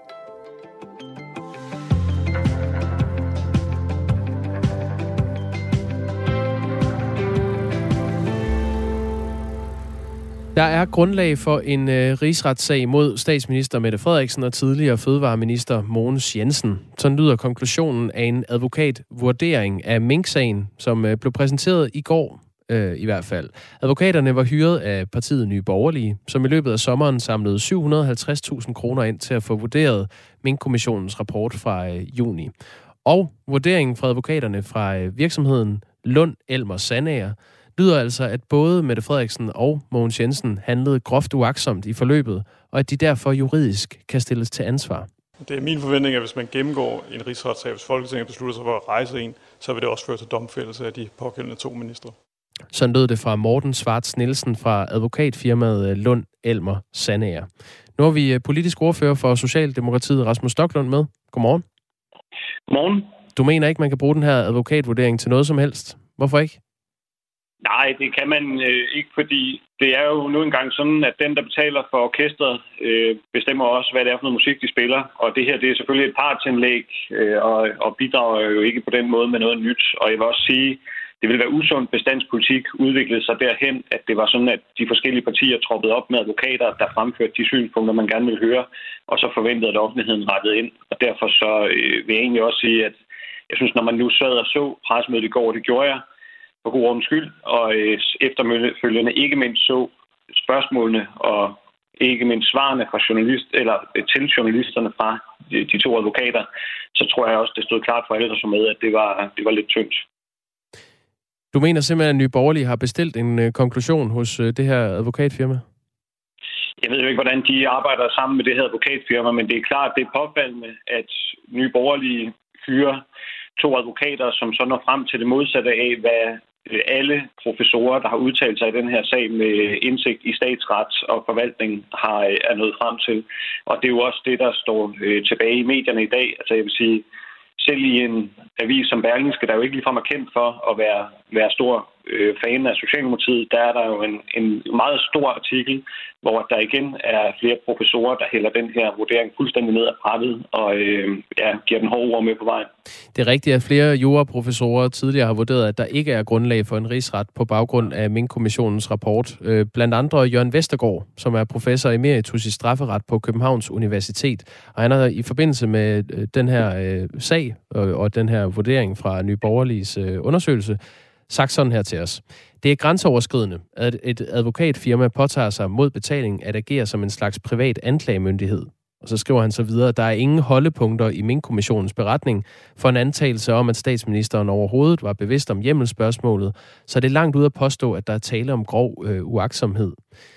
Der er grundlag for en øh, rigsretssag mod statsminister Mette Frederiksen og tidligere fødevareminister Mogens Jensen. Sådan lyder konklusionen af en advokatvurdering af Mink-sagen, som øh, blev præsenteret i går øh, i hvert fald. Advokaterne var hyret af partiet Nye Borgerlige, som i løbet af sommeren samlede syv hundrede og halvtreds tusind kroner ind til at få vurderet Mink-kommissionens rapport fra øh, juni. Og vurderingen fra advokaterne fra øh, virksomheden Lund Elmer Sandager lyder altså, at både Mette Frederiksen og Mogens Jensen handlede groft uagtsomt i forløbet, og at de derfor juridisk kan stilles til ansvar. Det er min forventning, at hvis man gennemgår en rigsretssag, hvis Folketinget beslutter sig for at rejse en, så vil det også føre til domfældelse af de pågældende to ministre. Sådan lød det fra Morten Svarts Nielsen fra advokatfirmaet Lund Elmer Sandager. Nu har vi politisk ordfører for Socialdemokratiet, Rasmus Stoklund, med. Godmorgen. Godmorgen. Du mener ikke, man kan bruge den her advokatvurdering til noget som helst? Hvorfor ikke? Nej, det kan man øh, ikke, fordi det er jo nu engang sådan, at den, der betaler for orkestret, øh, bestemmer også, hvad det er for noget musik, de spiller. Og det her, det er selvfølgelig et partsindlæg, øh, og, og bidrager jo ikke på den måde med noget nyt. Og jeg vil også sige, det ville være usundt, hvis dansk politik udviklede sig derhen, at det var sådan, at de forskellige partier troppede op med advokater, der fremførte de synspunkter, man gerne ville høre, og så forventede, at offentligheden rettede ind. Og derfor så øh, vil jeg egentlig også sige, at jeg synes, når man nu sad og så pressemødet i går, det gjorde jeg, for god ordens skyld, og øh, efterfølgende ikke mindst så spørgsmålene og ikke mindst svarene fra journalist, eller øh, til journalisterne fra de, de to advokater, så tror jeg også, det stod klart for alle, der så med, at det var, det var lidt tyndt. Du mener simpelthen, at Nye Borgerlige har bestilt en øh, konklusion hos øh, det her advokatfirma? Jeg ved jo ikke, hvordan de arbejder sammen med det her advokatfirma, men det er klart, det er påfaldende, at Nye Borgerlige fyrer to advokater, som så når frem til det modsatte af, hvad alle professorer, der har udtalt sig i den her sag med indsigt i statsret og forvaltning, har er nået frem til. Og det er jo også det, der står øh, tilbage i medierne i dag. Altså jeg vil sige, selv i en avis som Berlingske, der jo ikke ligefrem er kendt for at være, være stor øh, fan af Socialdemokratiet, der er der jo en, en meget stor artikel, hvor der igen er flere professorer, der hælder den her vurdering fuldstændig ned ad brættet og øh, ja, giver den hårde ord med på vejen. Det er rigtigt, at flere juraprofessorer tidligere har vurderet, at der ikke er grundlag for en rigsret på baggrund af Mink-kommissionens rapport. Blandt andre Jørgen Vestergaard, som er professor emeritus i strafferet på Københavns Universitet. Og han har i forbindelse med den her øh, sag og, og den her vurdering fra Nye Borgerliges øh, undersøgelse, sagt sådan her til os. Det er grænseoverskridende, at et advokatfirma påtager sig mod betaling at agere som en slags privat anklagemyndighed. Og så skriver han så videre, at der er ingen holdepunkter i Mink-kommissionens beretning for en antagelse om, at statsministeren overhovedet var bevidst om hjemmelspørgsmålet, så det er langt ud at påstå, at der er tale om grov øh, uagtsomhed.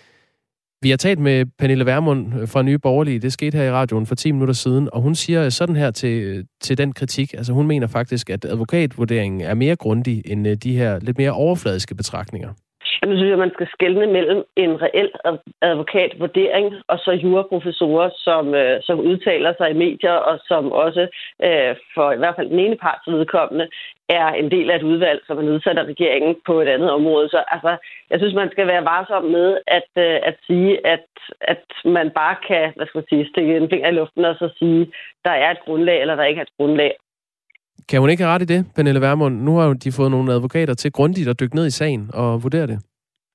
Vi har talt med Pernille Vermund fra Nye Borgerlige. Det skete her i radioen for ti minutter siden, og hun siger sådan her til, til den kritik. Altså hun mener faktisk, at advokatvurderingen er mere grundig end de her lidt mere overfladiske betragtninger. Jeg synes, at man skal skelne mellem en reel advokatvurdering og så juraprofessorer, som, øh, som udtaler sig i medier, og som også øh, for i hvert fald den ene parts vedkommende er en del af et udvalg, som er nedsat af regeringen på et andet område. Så altså, jeg synes, man skal være varsom med at, øh, at sige, at, at man bare kan hvad skal man sige, stikke en finger i luften og så sige, der er et grundlag, eller der ikke er et grundlag. Kan hun ikke have ret i det, Pernille Vermund? Nu har de fået nogle advokater til grundigt at dykke ned i sagen og vurdere det.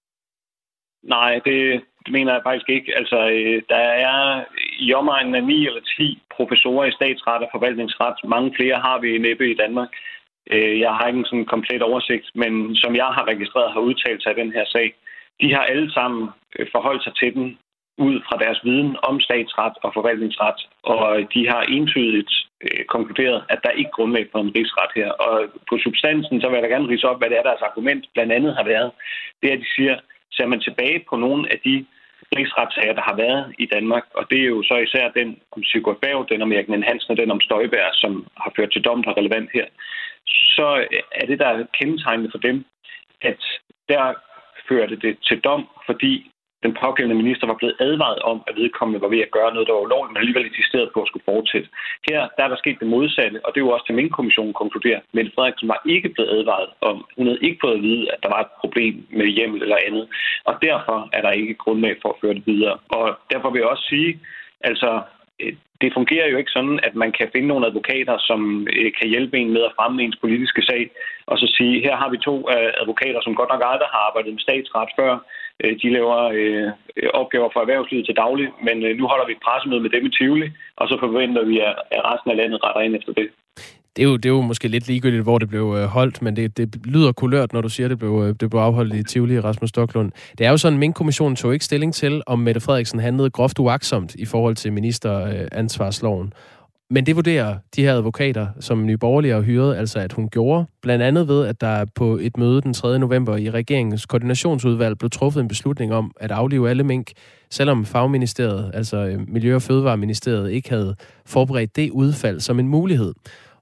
Nej, det mener jeg faktisk ikke. Altså, der er i omegnen af ni eller ti professorer i statsret og forvaltningsret. Mange flere har vi næppe i Danmark. Jeg har ikke en sådan komplet oversigt, men som jeg har registreret har udtalt sig i den her sag, de har alle sammen forholdt sig til den ud fra deres viden om statsret og forvaltningsret, og de har entydigt øh, konkluderet, at der er ikke grundlag for en rigsret her. Og på substansen, så vil jeg da gerne ridse op, hvad det er, deres argument blandt andet har været. Det er, at de siger, ser man tilbage på nogle af de rigsretssager, der har været i Danmark, og det er jo så især den om Sigurd Berg, den om Erik Ninn-Hansen og den om Støjberg, som har ført til dom, der er relevant her, så er det, der er kendetegnende for dem, at der førte det til dom, fordi den pågældende minister var blevet advaret om, at vedkommende var ved at gøre noget, der var ulovligt, men alligevel insisterede på at skulle fortsætte. Her der er der sket det modsatte, og det er jo også til Mink-kommissionen konkluderer. Mette Frederiksen var ikke blevet advaret om. Hun havde ikke fået at vide, at der var et problem med hjemmel eller andet. Og derfor er der ikke grundlag for at føre det videre. Og derfor vil jeg også sige, altså det fungerer jo ikke sådan, at man kan finde nogle advokater, som kan hjælpe en med at fremme ens politiske sag, og så sige, her har vi to advokater, som godt nok aldrig har arbejdet med statsret før. De laver øh, opgaver for erhvervslivet til daglig, men øh, nu holder vi et pressemøde med dem i Tivoli, og så forventer vi, at, at resten af landet retter ind efter det. Det er, jo, det er jo måske lidt ligegyldigt, hvor det blev øh, holdt, men det, det lyder kulørt, når du siger, at det blev, øh, det blev afholdt i Tivoli, Rasmus Stoklund. Det er jo sådan, at Mink-kommissionen tog ikke stilling til, om Mette Frederiksen handlede groft uagtsomt i forhold til ministeransvarsloven. Men det vurderer de her advokater, som Nye Borgerlige har hyret, altså at hun gjorde, blandt andet ved, at der på et møde den tredje november i regeringens koordinationsudvalg blev truffet en beslutning om at aflive alle mink, selvom fagministeriet, altså Miljø- og Fødevareministeriet, ikke havde forberedt det udfald som en mulighed.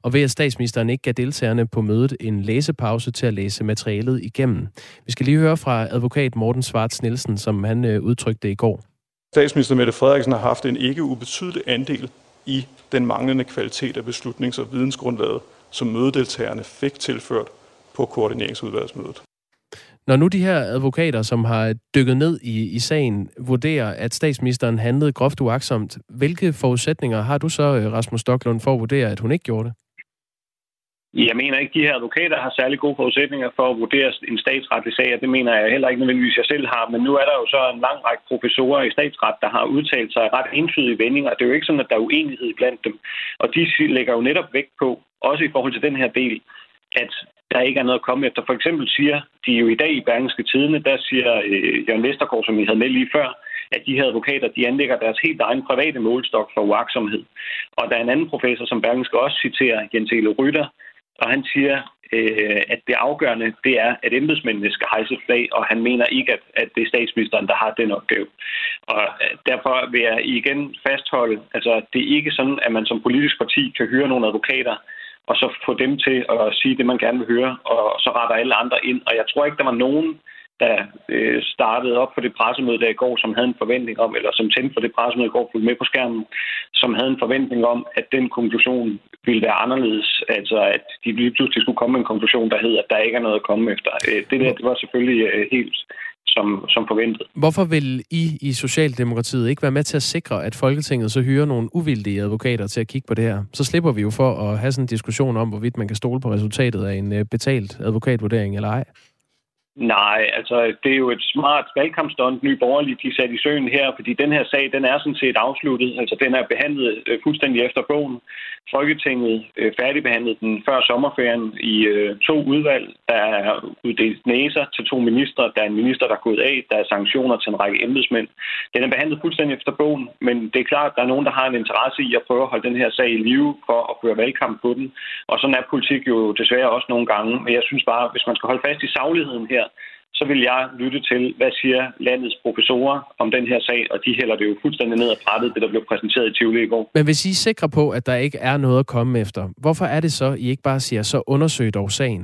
og ved at statsministeren ikke gav deltagerne på mødet en læsepause til at læse materialet igennem. Vi skal lige høre fra advokat Morten Schwartz Nielsen, som han øh, udtrykte i går. Statsminister Mette Frederiksen har haft en ikke ubetydelig andel i den manglende kvalitet af beslutnings- og vidensgrundlaget, som mødedeltagerne fik tilført på koordineringsudvalgsmødet. Når nu de her advokater, som har dykket ned i, i sagen, vurderer, at statsministeren handlede groft uagtsomt, hvilke forudsætninger har du så, Rasmus Stoklund, for at vurdere, at hun ikke gjorde det? Jeg mener ikke, at de her advokater har særlig gode forudsætninger for at vurdere en statsretlig sag, og det mener jeg heller ikke nødvendigvis, jeg selv har. Men nu er der jo så en lang række professorer i statsret, der har udtalt sig ret entydige vendinger. Det er jo ikke sådan, at der er uenighed blandt dem. Og de lægger jo netop vægt på, også i forhold til den her del, at der ikke er noget at komme efter. For eksempel siger de jo i dag i Berlingske Tidende, der siger øh, Jørgen Vestergaard, som I havde med lige før, at de her advokater, de anlægger deres helt egen private målstok for uagtsomhed. Og der er en anden professor, som Berlingske også citerer, Jens Elo Rytter, og han siger, øh, at det afgørende, det er, at embedsmændene skal hejse flag, og han mener ikke, at, at det er statsministeren, der har den opgave. Og derfor vil jeg igen fastholde, altså det er ikke sådan, at man som politisk parti kan hyre nogle advokater, og så få dem til at sige det, man gerne vil høre, og så retter alle andre ind. Og jeg tror ikke, der var nogen, der øh, startede op på det pressemøde der i går, som havde en forventning om, eller som tændte for det pressemøde i går, fulgte med på skærmen, som havde en forventning om, at den konklusion ville være anderledes. Altså, at de lige pludselig skulle komme med en konklusion, der hed, at der ikke er noget at komme efter. Øh, det der, det var selvfølgelig øh, helt som, som forventet. Hvorfor vil I i Socialdemokratiet ikke være med til at sikre, at Folketinget så hyrer nogle uvildige advokater til at kigge på det her? Så slipper vi jo for at have sådan en diskussion om, hvorvidt man kan stole på resultatet af en betalt advokatvurdering eller ej. Nej, altså det er jo et smart valgkampstunt, Nye Borgerlige, de sat i søen her, fordi den her sag, den er sådan set afsluttet. Altså den er behandlet øh, fuldstændig efter bogen. Folketinget øh, færdigbehandlede den før sommerferien i øh, to udvalg. Der er uddelt næser til to ministre, der er en minister, der er gået af, der er sanktioner til en række embedsmænd. Den er behandlet fuldstændig efter bogen, men det er klart, at der er nogen, der har en interesse i at prøve at holde den her sag i live for at føre valgkamp på den. Og sådan er politik jo desværre også nogle gange. Men jeg synes bare, hvis man skal holde fast i sagligheden her, så vil jeg lytte til, hvad siger landets professorer om den her sag, og de hælder det jo fuldstændig ned ad brættet, det der blev præsenteret i Tivoli i går. Men hvis I er sikre på, at der ikke er noget at komme efter, hvorfor er det så, I ikke bare siger, så undersøg dog sagen?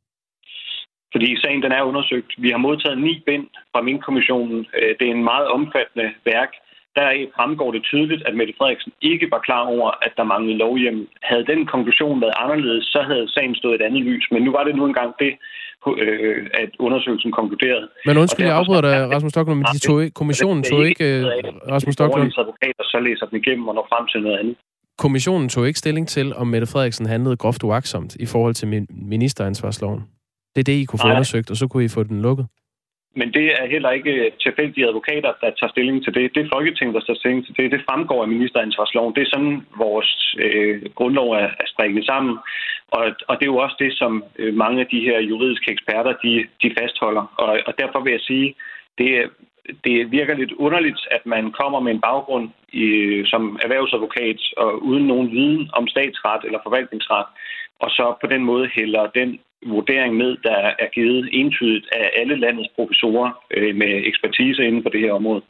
Fordi sagen den er undersøgt. Vi har modtaget ni bind fra Mink-kommissionen. Det er en meget omfattende værk. Der fremgår det tydeligt, at Mette Frederiksen ikke var klar over, at der manglede lovhjemmel. Havde den konklusion været anderledes, så havde sagen stået et andet lys. Men nu var det nu engang det, at undersøgelsen konkluderede. Men undskyld, jeg afbryder dig, Rasmus Stoklund, men de tog, kommissionen tog ikke... Rasmus Stoklund. Advokater så læser den igennem og når frem til noget andet. Kommissionen tog ikke stilling til, om Mette Frederiksen handlede groft uagtsomt i forhold til ministeransvarsloven. Det er det, I kunne få Nej. undersøgt, og så kunne I få den lukket. Men det er heller ikke tilfældige advokater, der tager stilling til det. Det er Folketinget, der tager stilling til det. Det fremgår af ministeransvarsloven. Det er sådan, vores øh, grundlov er, er strikket sammen. Og, og det er jo også det, som øh, mange af de her juridiske eksperter, de, de fastholder. Og, og derfor vil jeg sige, det, det virker lidt underligt, at man kommer med en baggrund i, som erhvervsadvokat og uden nogen viden om statsret eller forvaltningsret, og så på den måde hælder den vurdering ned, der er givet entydigt af alle landets professorer øh, med ekspertise inden for det her område.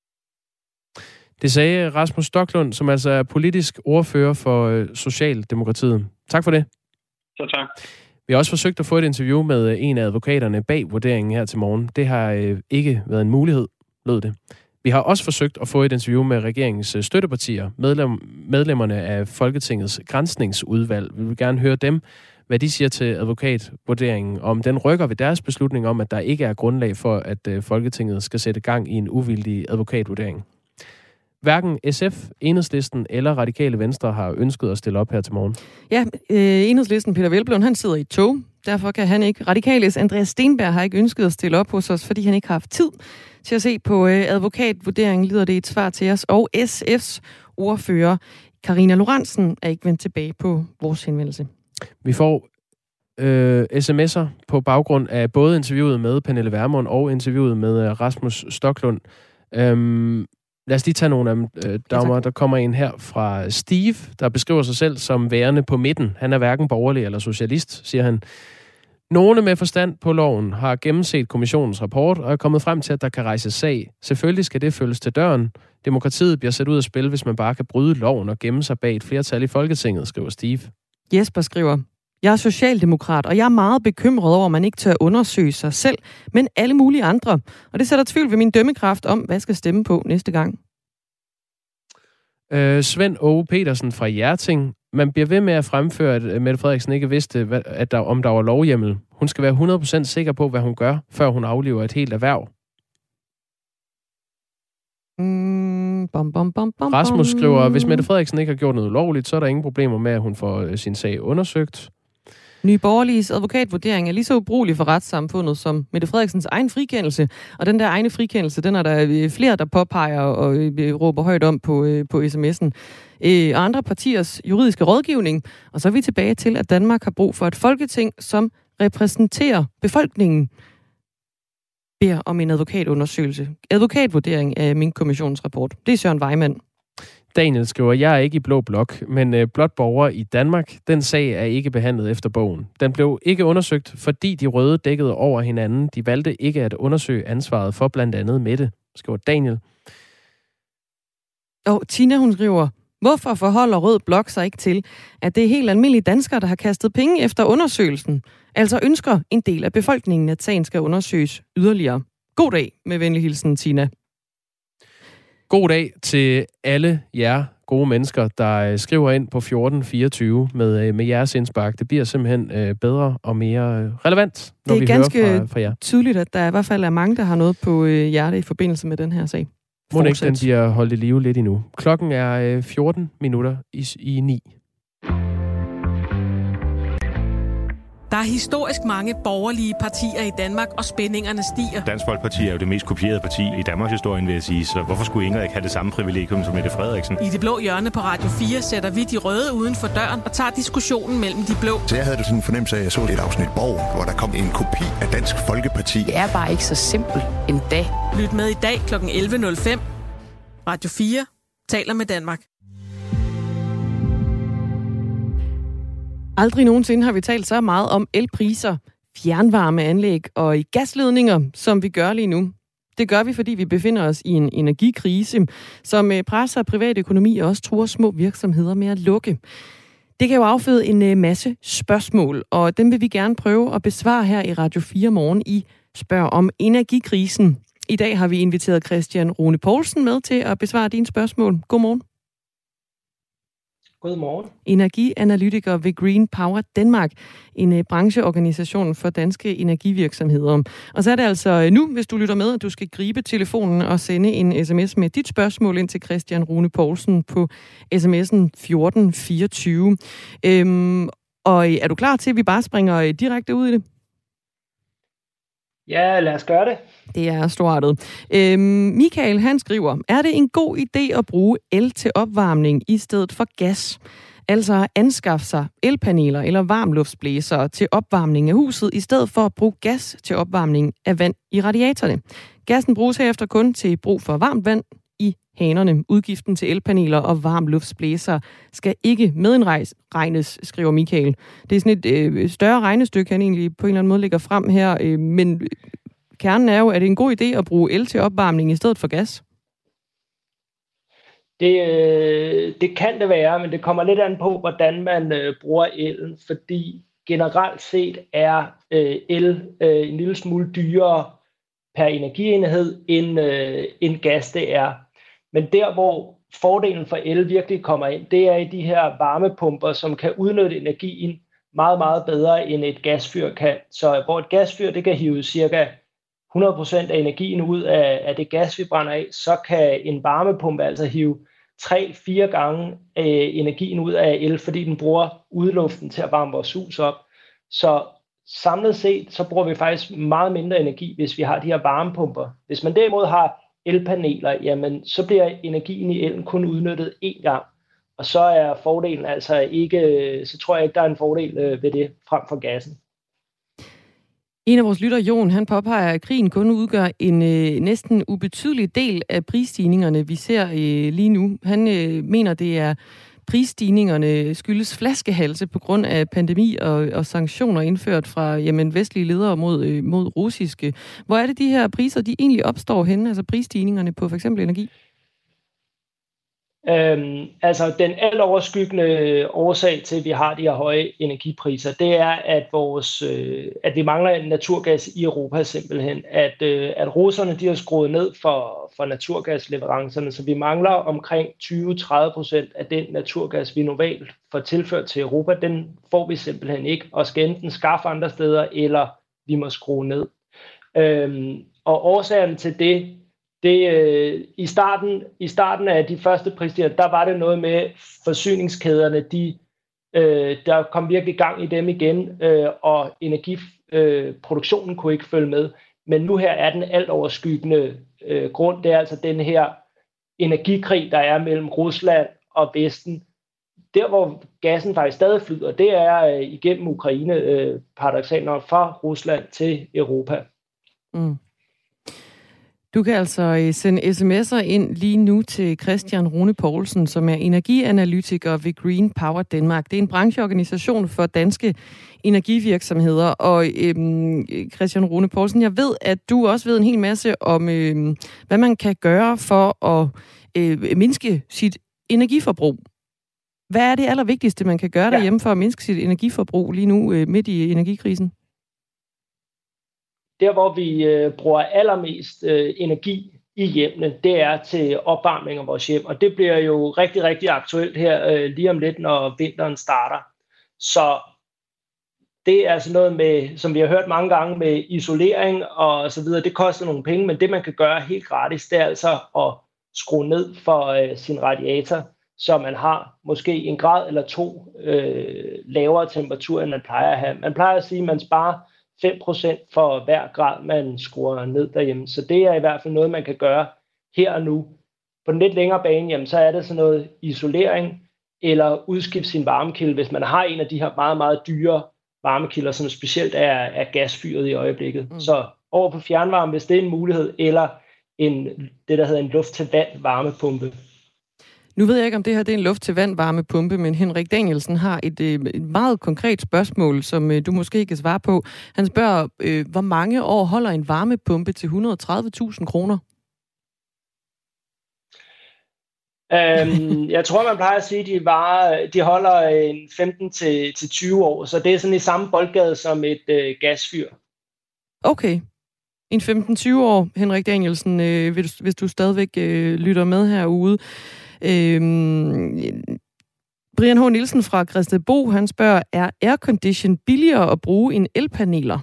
Det sagde Rasmus Stoklund, som altså er politisk ordfører for øh, Socialdemokratiet. Tak for det. Så tak. Vi har også forsøgt at få et interview med en af advokaterne bag vurderingen her til morgen. Det har øh, ikke været en mulighed, lød det. Vi har også forsøgt at få et interview med regeringens støttepartier, medlem, medlemmerne af Folketingets granskningsudvalg. Vi vil gerne høre dem, hvad de siger til advokatvurderingen, om den rykker ved deres beslutning om, at der ikke er grundlag for, at Folketinget skal sætte gang i en uvildig advokatvurdering. Hverken S F, Enhedslisten eller Radikale Venstre har ønsket at stille op her til morgen. Ja, øh, Enhedslisten Peter Hvelplund, han sidder i tog. Derfor kan han ikke. Radikales Andreas Steenberg har ikke ønsket at stille op hos os, fordi han ikke har haft tid til at se på øh, advokatvurderingen, lyder det et svar til os. Og S F's ordfører, Karina Lorentzen, er ikke vendt tilbage på vores henvendelse. Vi får øh, sms'er på baggrund af både interviewet med Pernille Vermund og interviewet med Rasmus Stoklund. Øhm, lad os lige tage nogle af dem, øh, Dagmar. Der kommer en her fra Steve, der beskriver sig selv som værende på midten. Han er hverken borgerlig eller socialist, siger han. Nogle med forstand på loven har gennemset kommissionens rapport og er kommet frem til, at der kan rejses sag. Selvfølgelig skal det følges til døren. Demokratiet bliver sat ud af spil, hvis man bare kan bryde loven og gemme sig bag et flertal i Folketinget, skriver Steve. Jesper skriver, jeg er socialdemokrat, og jeg er meget bekymret over, at man ikke tør undersøge sig selv, men alle mulige andre. Og det sætter tvivl ved min dømmekraft om, hvad jeg skal stemme på næste gang. Øh, Svend Åge Petersen fra Hjerting. Man bliver ved med at fremføre, at Mette Frederiksen ikke vidste, at der, om der var lovhjemmel. Hun skal være hundrede procent sikker på, hvad hun gør, før hun aflever et helt erhverv. Mm, bom, bom, bom, bom, Rasmus skriver, hvis Mette Frederiksen ikke har gjort noget ulovligt, så er der ingen problemer med, at hun får sin sag undersøgt. Nye Borgerliges advokatvurdering er lige så ubrugelig for retssamfundet som Mette Frederiksens egen frikendelse. Og den der egne frikendelse, den er der flere, der påpeger og råber højt om på, på sms'en. Og andre partiers juridiske rådgivning. Og så er vi tilbage til, at Danmark har brug for et folketing, som repræsenterer befolkningen. Beder om en advokatundersøgelse. Advokatvurdering af Mink-kommissionens rapport. Det er Søren Weimann. Daniel skriver, jeg er ikke i blå blok, men øh, blot borger i Danmark. Den sag er ikke behandlet efter bogen. Den blev ikke undersøgt, fordi de røde dækkede over hinanden. De valgte ikke at undersøge ansvaret for blandt andet Mette, skriver Daniel. Og Tina, hun skriver, hvorfor forholder rød blok sig ikke til, at det er helt almindelige danskere, der har kastet penge efter undersøgelsen? Altså ønsker en del af befolkningen, at sagen skal undersøges yderligere. God dag, med venlig hilsen, Tina. God dag til alle jer gode mennesker, der skriver ind på fjorten fireogtyve med, med jeres indspark. Det bliver simpelthen bedre og mere relevant, når vi hører fra, fra jer. Det er tydeligt, at der i hvert fald er mange, der har noget på hjerte i forbindelse med den her sag. Må ikke den bliver holdt i live lidt endnu. Klokken er fjorten minutter i, i ni. Der er historisk mange borgerlige partier i Danmark, og spændingerne stiger. Dansk Folkeparti er jo det mest kopierede parti i Danmarks historie, vil jeg sige, så hvorfor skulle Inger ikke have det samme privilegium som Mette Frederiksen? I Det Blå Hjørne på Radio fire sætter vi de røde uden for døren og tager diskussionen mellem de blå. Så jeg havde det sådan en fornemmelse af, at jeg så et afsnit Borg, hvor der kom en kopi af Dansk Folkeparti. Det er bare ikke så simpelt endda. Lyt med i dag klokken elleve nul fem. Radio fire taler med Danmark. Aldrig nogensinde har vi talt så meget om elpriser, fjernvarmeanlæg og i gasledninger, som vi gør lige nu. Det gør vi, fordi vi befinder os i en energikrise, som presser privat økonomi og også truer små virksomheder med at lukke. Det kan jo afføde en masse spørgsmål, og dem vil vi gerne prøve at besvare her i Radio fire Morgen i Spørg om energikrisen. I dag har vi inviteret Christian Rune Poulsen med til at besvare dine spørgsmål. Godmorgen. Godmorgen. Energianalytiker ved Green Power Denmark, en brancheorganisation for danske energivirksomheder. Og så er det altså nu, hvis du lytter med, at du skal gribe telefonen og sende en sms med dit spørgsmål ind til Christian Rune Poulsen på sms'en fjorten fireogtyve. Øhm, og er du klar til, at vi bare springer direkte ud i det? Ja, lad os gøre det. Det er storartet. Øhm, Michael, han skriver, er det en god idé at bruge el til opvarmning i stedet for gas? Altså anskaffe sig elpaneler eller varmluftsblæsere til opvarmning af huset, i stedet for at bruge gas til opvarmning af vand i radiatorerne. Gassen bruges herefter kun til brug for varmt vand i hanerne. Udgiften til elpaneler og varmluftsblæsere skal ikke medregnes, skriver Michael. Det er sådan et øh, større regnestykke, han egentlig på en eller anden måde lægger frem her, øh, men kernen er jo, at det er en god idé at bruge el til opvarmning i stedet for gas. Det, øh, det kan det være, men det kommer lidt an på, hvordan man øh, bruger elen, fordi generelt set er øh, el øh, en lille smule dyrere per energienhed, end, øh, end gas det er. Men der, hvor fordelen for el virkelig kommer ind, det er i de her varmepumper, som kan udnytte energien meget, meget bedre, end et gasfyr kan. Så hvor et gasfyr, det kan hive cirka hundrede procent af energien ud af, af det gas, vi brænder af, så kan en varmepumpe altså hive tre fire gange øh, energien ud af el, fordi den bruger udluften til at varme vores hus op. Så samlet set, så bruger vi faktisk meget mindre energi, hvis vi har de her varmepumper. Hvis man derimod har elpaneler, jamen så bliver energien i elen kun udnyttet én gang. Og så er fordelen altså ikke, så tror jeg ikke, der er en fordel ved det frem for gassen. En af vores lytter, Jon, han påpeger, at krigen kun udgør en øh, næsten ubetydelig del af prisstigningerne, vi ser øh, lige nu. Han øh, mener, det er prisstigningerne skyldes flaskehalse på grund af pandemi og, og sanktioner indført fra jamen, vestlige ledere mod, øh, mod russiske. Hvor er det, de her priser de egentlig opstår henne, altså prisstigningerne på for eksempel energi? Øhm, altså den alt overskyggende årsag til, at vi har de her høje energipriser, det er, at, vores, øh, at vi mangler naturgas i Europa simpelthen. At, øh, at russerne de har skruet ned for, for naturgasleverancerne, så vi mangler omkring tyve til tredive procent af den naturgas, vi normalt får tilført til Europa. Den får vi simpelthen ikke, og skal enten skaffe andre steder, eller vi må skrue ned. Øhm, og årsagen til det, Det, øh, i, starten, I starten af de første prisstigninger, der var det noget med forsyningskæderne, de, øh, der kom virkelig gang i dem igen, øh, og energiproduktionen øh, kunne ikke følge med. Men nu her er den alt overskyggende øh, grund, det er altså den her energikrig, der er mellem Rusland og Vesten. Der, hvor gassen faktisk stadig flyder, det er øh, igennem Ukraine, øh, paradoksalt nok, fra Rusland til Europa. Mm. Du kan altså sende sms'er ind lige nu til Christian Rune Poulsen, som er energianalytiker ved Green Power Denmark. Det er en brancheorganisation for danske energivirksomheder. Og øhm, Christian Rune Poulsen, jeg ved, at du også ved en hel masse om, øhm, hvad man kan gøre for at øh, mindske sit energiforbrug. Hvad er det allervigtigste, man kan gøre derhjemme for at mindske sit energiforbrug lige nu øh, midt i energikrisen? Der, hvor vi øh, bruger allermest øh, energi i hjemmene, det er til opvarmning af vores hjem. Og det bliver jo rigtig, rigtig aktuelt her øh, lige om lidt, når vinteren starter. Så det er altså noget med, som vi har hørt mange gange, med isolering og så videre. Det koster nogle penge, men det man kan gøre helt gratis, det er altså at skrue ned for øh, sin radiator, så man har måske en grad eller to øh, lavere temperatur, end man plejer at have. Man plejer at sige, at man sparer fem procent for hver grad, man skruer ned derhjemme. Så det er i hvert fald noget, man kan gøre her og nu. På den lidt længere bane, jamen, så er det sådan noget isolering, eller udskifte sin varmekilde, hvis man har en af de her meget, meget dyre varmekilder, som specielt er, er gasfyret i øjeblikket. Mm. Så over på fjernvarme, hvis det er en mulighed, eller en, det, der hedder en luft-til-vand varmepumpe. Nu ved jeg ikke, om det her det er en luft-til-vand-varmepumpe, men Henrik Danielsen har et, et meget konkret spørgsmål, som du måske kan svare på. Han spørger, øh, hvor mange år holder en varmepumpe til et hundrede og tredive tusind kroner? Øhm, jeg tror, man plejer at sige, at de, varer, de holder en femten til tyve år, så det er sådan i samme boldgade som et øh, gasfyr. Okay. En femten til tyve år, Henrik Danielsen, øh, hvis, hvis du stadigvæk øh, lytter med herude. Øhm, Brian H. Nielsen fra Gredstedbo, han spørger, er aircondition billigere at bruge end elpaneler?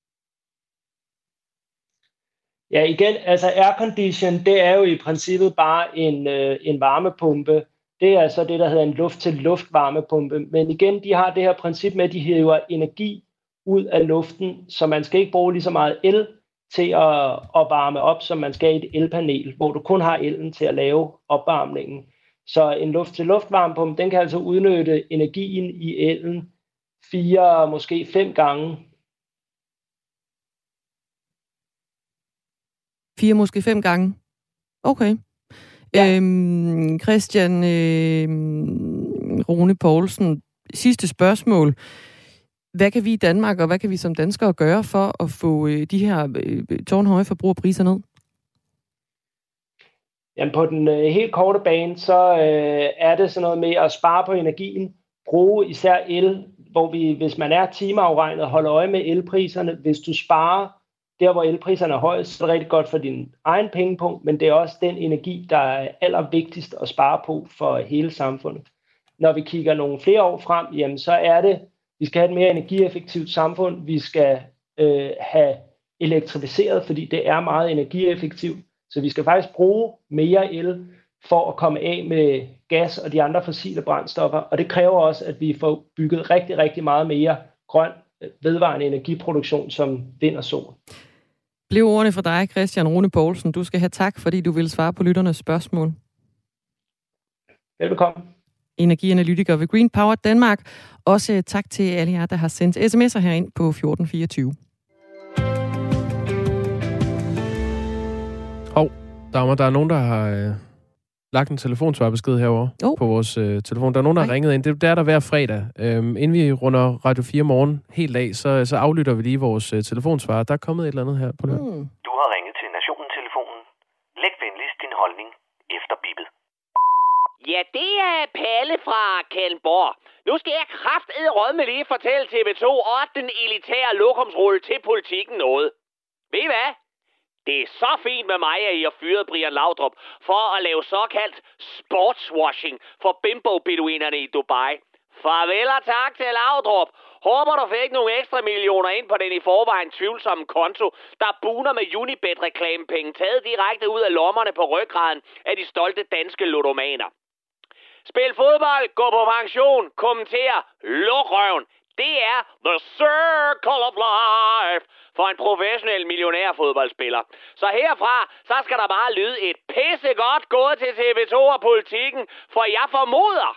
Ja, igen, altså aircondition, det er jo i princippet bare en, øh, en varmepumpe. Det er altså det, der hedder en luft-til-luft varmepumpe. Men igen, de har det her princip med, at de hæver energi ud af luften, så man skal ikke bruge lige så meget el til at, at varme op, som man skal i et elpanel, hvor du kun har elen til at lave opvarmningen. Så en luft-til-luft varmepumpe, den kan altså udnytte energien i elen fire, måske fem gange. Fire, måske fem gange? Okay. Ja. Øhm, Christian øh, Rune Poulsen, sidste spørgsmål. Hvad kan vi i Danmark, og hvad kan vi som danskere gøre for at få øh, de her øh, tårnhøje forbrugerpriser ned? Jamen på den øh, helt korte bane, så øh, er det sådan noget med at spare på energien, bruge især el, hvor vi, hvis man er timeafregnet, holder øje med elpriserne. Hvis du sparer der, hvor elpriserne er højest, så er det rigtig godt for din egen pengepunkt, men det er også den energi, der er allervigtigst at spare på for hele samfundet. Når vi kigger nogle flere år frem, jamen så er det, vi skal have et mere energieffektivt samfund, vi skal øh, have elektrificeret, fordi det er meget energieffektivt. Så vi skal faktisk bruge mere el for at komme af med gas og de andre fossile brændstoffer. Og det kræver også, at vi får bygget rigtig, rigtig meget mere grøn vedvarende energiproduktion som vind og sol. Blev ordene fra dig, Christian Rune Poulsen. Du skal have tak, fordi du vil svare på lytternes spørgsmål. Velbekomme. Energianalytiker ved Green Power Danmark. Også tak til alle jer, der har sendt sms'er herind på fjorten fireogtyve. Hov, Dagmar, der er nogen, der har øh, lagt en telefonsvarbesked herovre oh. på vores øh, telefon. Der er nogen, der har ringet ind. Det, det er der hver fredag. Øhm, inden vi runder Radio fire morgen helt af, så, så aflytter vi lige vores øh, telefonsvar. Der er kommet et eller andet her på løn. Mm. Du har ringet til Nationen-telefonen. Læg venligst din holdning efter bippet. Ja, det er Palle fra Kalmborg. Nu skal jeg kraftedderrødme lige fortælle T V to og den elitære lokumsrulle til politikken noget. Ved I hvad? Det er så fint med mig, at I har fyret Brian Laudrup for at lave såkaldt sportswashing for bimbo-beduinerne i Dubai. Farvel og tak til Laudrup. Håber du fik nogle ekstra millioner ind på den i forvejen tvivlsomme konto, der buner med Unibet-reklamepenge taget direkte ud af lommerne på ryggraden af de stolte danske ludomaner. Spil fodbold, gå på pension, kommenter, luk røven. Det er the circle of life for en professionel millionærfodboldspiller. Så herfra, så skal der bare lyde et pissegodt gået til T V to og politikken, for jeg formoder,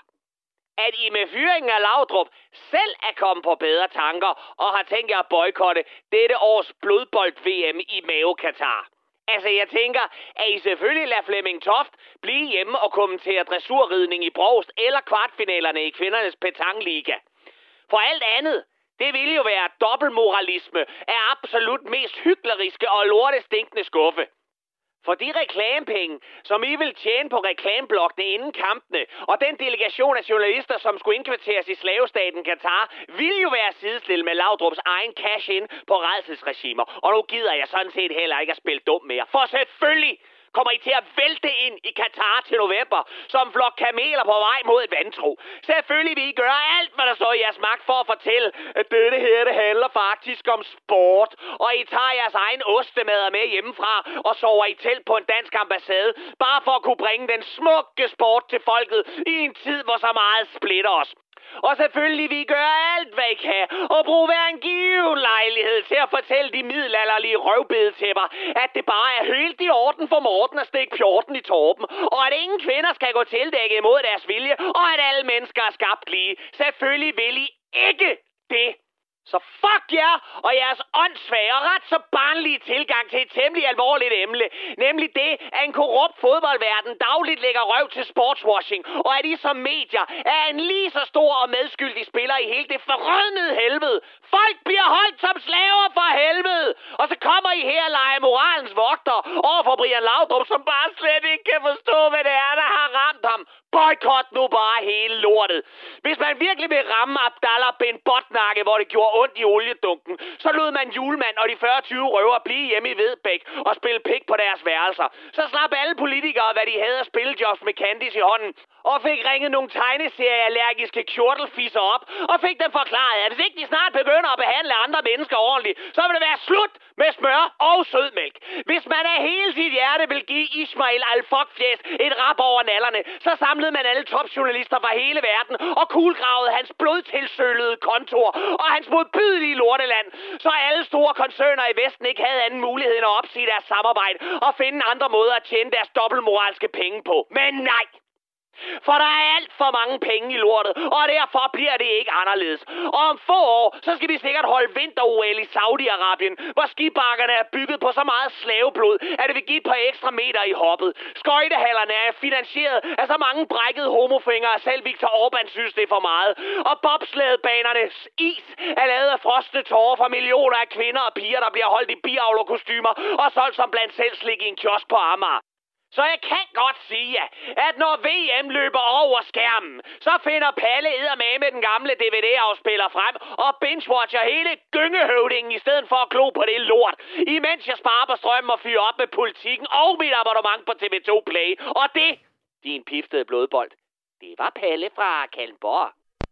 at I med fyringen af Laudrup selv er kommet på bedre tanker og har tænkt jer at boykotte dette års blodbold-V M i Mao Katar. Altså, jeg tænker, at I selvfølgelig lader Flemming Toft blive hjemme og kommentere dressurridning i Brovst eller kvartfinalerne i kvindernes petangliga. For alt andet, det ville jo være dobbeltmoralisme af absolut mest hykleriske og lortestinkende skuffe. For de reklamepenge, som I vil tjene på reklameblokkene inden kampene, og den delegation af journalister, som skulle indkvarteres i slavestaten Katar, ville jo være sidestillet med Laudrups egen cash-in på rædselsregimer. Og nu gider jeg sådan set heller ikke at spille dum mere. For selvfølgelig kommer I til at vælte ind i Katar til november, som flok kameler på vej mod et vantro. Selvfølgelig vil I gøre alt, hvad der står i jeres magt for at fortælle, at dette her, det handler faktisk om sport. Og I tager jeres egen ostemader med hjemmefra og sover i telt på en dansk ambassade, bare for at kunne bringe den smukke sport til folket i en tid, hvor så meget splitter os. Og selvfølgelig vil I gøre alt, hvad I kan, og bruge hver en given lejlighed til at fortælle de middelalderlige røvbedetæpper, at det bare er helt i orden for Morten at stikke pjorten i torben, og at ingen kvinder skal gå tildækket imod deres vilje, og at alle mennesker er skabt lige. Selvfølgelig vil I ikke det. Så fuck jer og jeres åndssvage og ret så barnlige tilgang til et temmelig alvorligt emne, nemlig det, at en korrupt fodboldverden dagligt lægger røv til sportswashing, og at I som medier er en lige så stor og medskyldig spiller i hele det forrødnede helvede. Folk bliver holdt som slaver for helvede, og så kommer I her og leger moralens vogter over for Brian Laudrup, som bare slet ikke kan forstå, hvad det er, der har ramt ham. Boykot nu bare hele lortet. Hvis man virkelig vil ramme Abdallah Ben Botnakke, hvor det gjorde ondt i oliedunken, så lod man julemand og de fyrre tyve røver blive hjemme i Vedbæk og spille pik på deres værelser. Så slap alle politikere, hvad de havde at spille jobs med Candice i hånden, og fik ringet nogle tegneserieallergiske kjortelfisser op, og fik dem forklaret, at hvis ikke de snart begynder at behandle andre mennesker ordentligt, så vil det være slut med smør og sødmælk. Hvis man af hele sit hjerte vil give Ismail Al-Fokfjæs et rap over nallerne, så samlede man alle topjournalister fra hele verden og kuglgravede hans blodtilsølede kontor og hans modbydelige lorteland, så alle store koncerner i Vesten ikke havde anden mulighed end at opsige deres samarbejde og finde andre måder at tjene deres dobbeltmoralske penge på. Men nej! For der er alt for mange penge i lortet, og derfor bliver det ikke anderledes. Og om få år, så skal vi sikkert holde vinter-O L i Saudi-Arabien, hvor skibakkerne er bygget på så meget slaveblod, at det vil give et par ekstra meter i hoppet. Skøjtehallerne er finansieret af så mange brækkede homofingre, at selv Viktor Orbán synes, det er for meget. Og bobslædebanernes is er lavet af frosne tårer fra millioner af kvinder og piger, der bliver holdt i biavlerkostymer og solgt som blandt selv slik i en kiosk på Amager. Så jeg kan godt sige, at når V M løber over skærmen, så finder Palle eddermame med den gamle D V D-afspiller frem og binge-watcher hele gyngehøvdingen i stedet for at glo på det lort, imens jeg sparer på strømmen og fyrer op med politikken og mit abonnement på T V to Play. Og det, din piftede blodbold, det var Palle fra Kalmborg.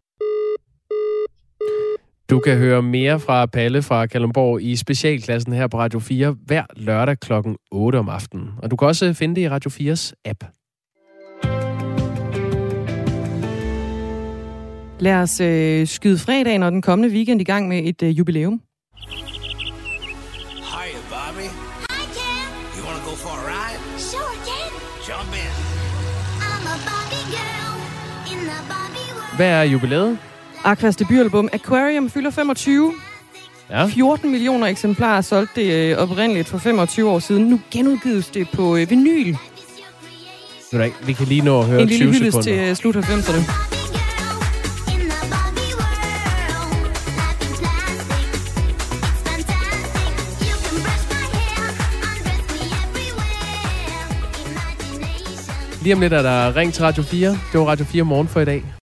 Du kan høre mere fra Palle fra Kalundborg i specialklassen her på Radio fire hver lørdag klokken otte om aftenen. Og du kan også finde det i Radio fires app. Lad os øh, skyde fredagen og den kommende weekend i gang med et øh, jubilæum. Hi, Bobby. Hi, Ken. You want to go for a ride? Sure, Ken. Jump in. I'm a Bobby girl in the Bobby world. Hvad er jubilæet? Aquas debutalbum Aquarium fylder femogtyve. Ja. fjorten millioner eksemplarer solgte det øh, oprindeligt for femogtyve år siden. Nu genudgives det på øh, vinyl. Vi kan lige nå at høre en lille tyve hyldest sekunder. til øh, slut halvfemserne. Lige om lidt er der Ring til Radio fire. Det var Radio fire morgen for i dag.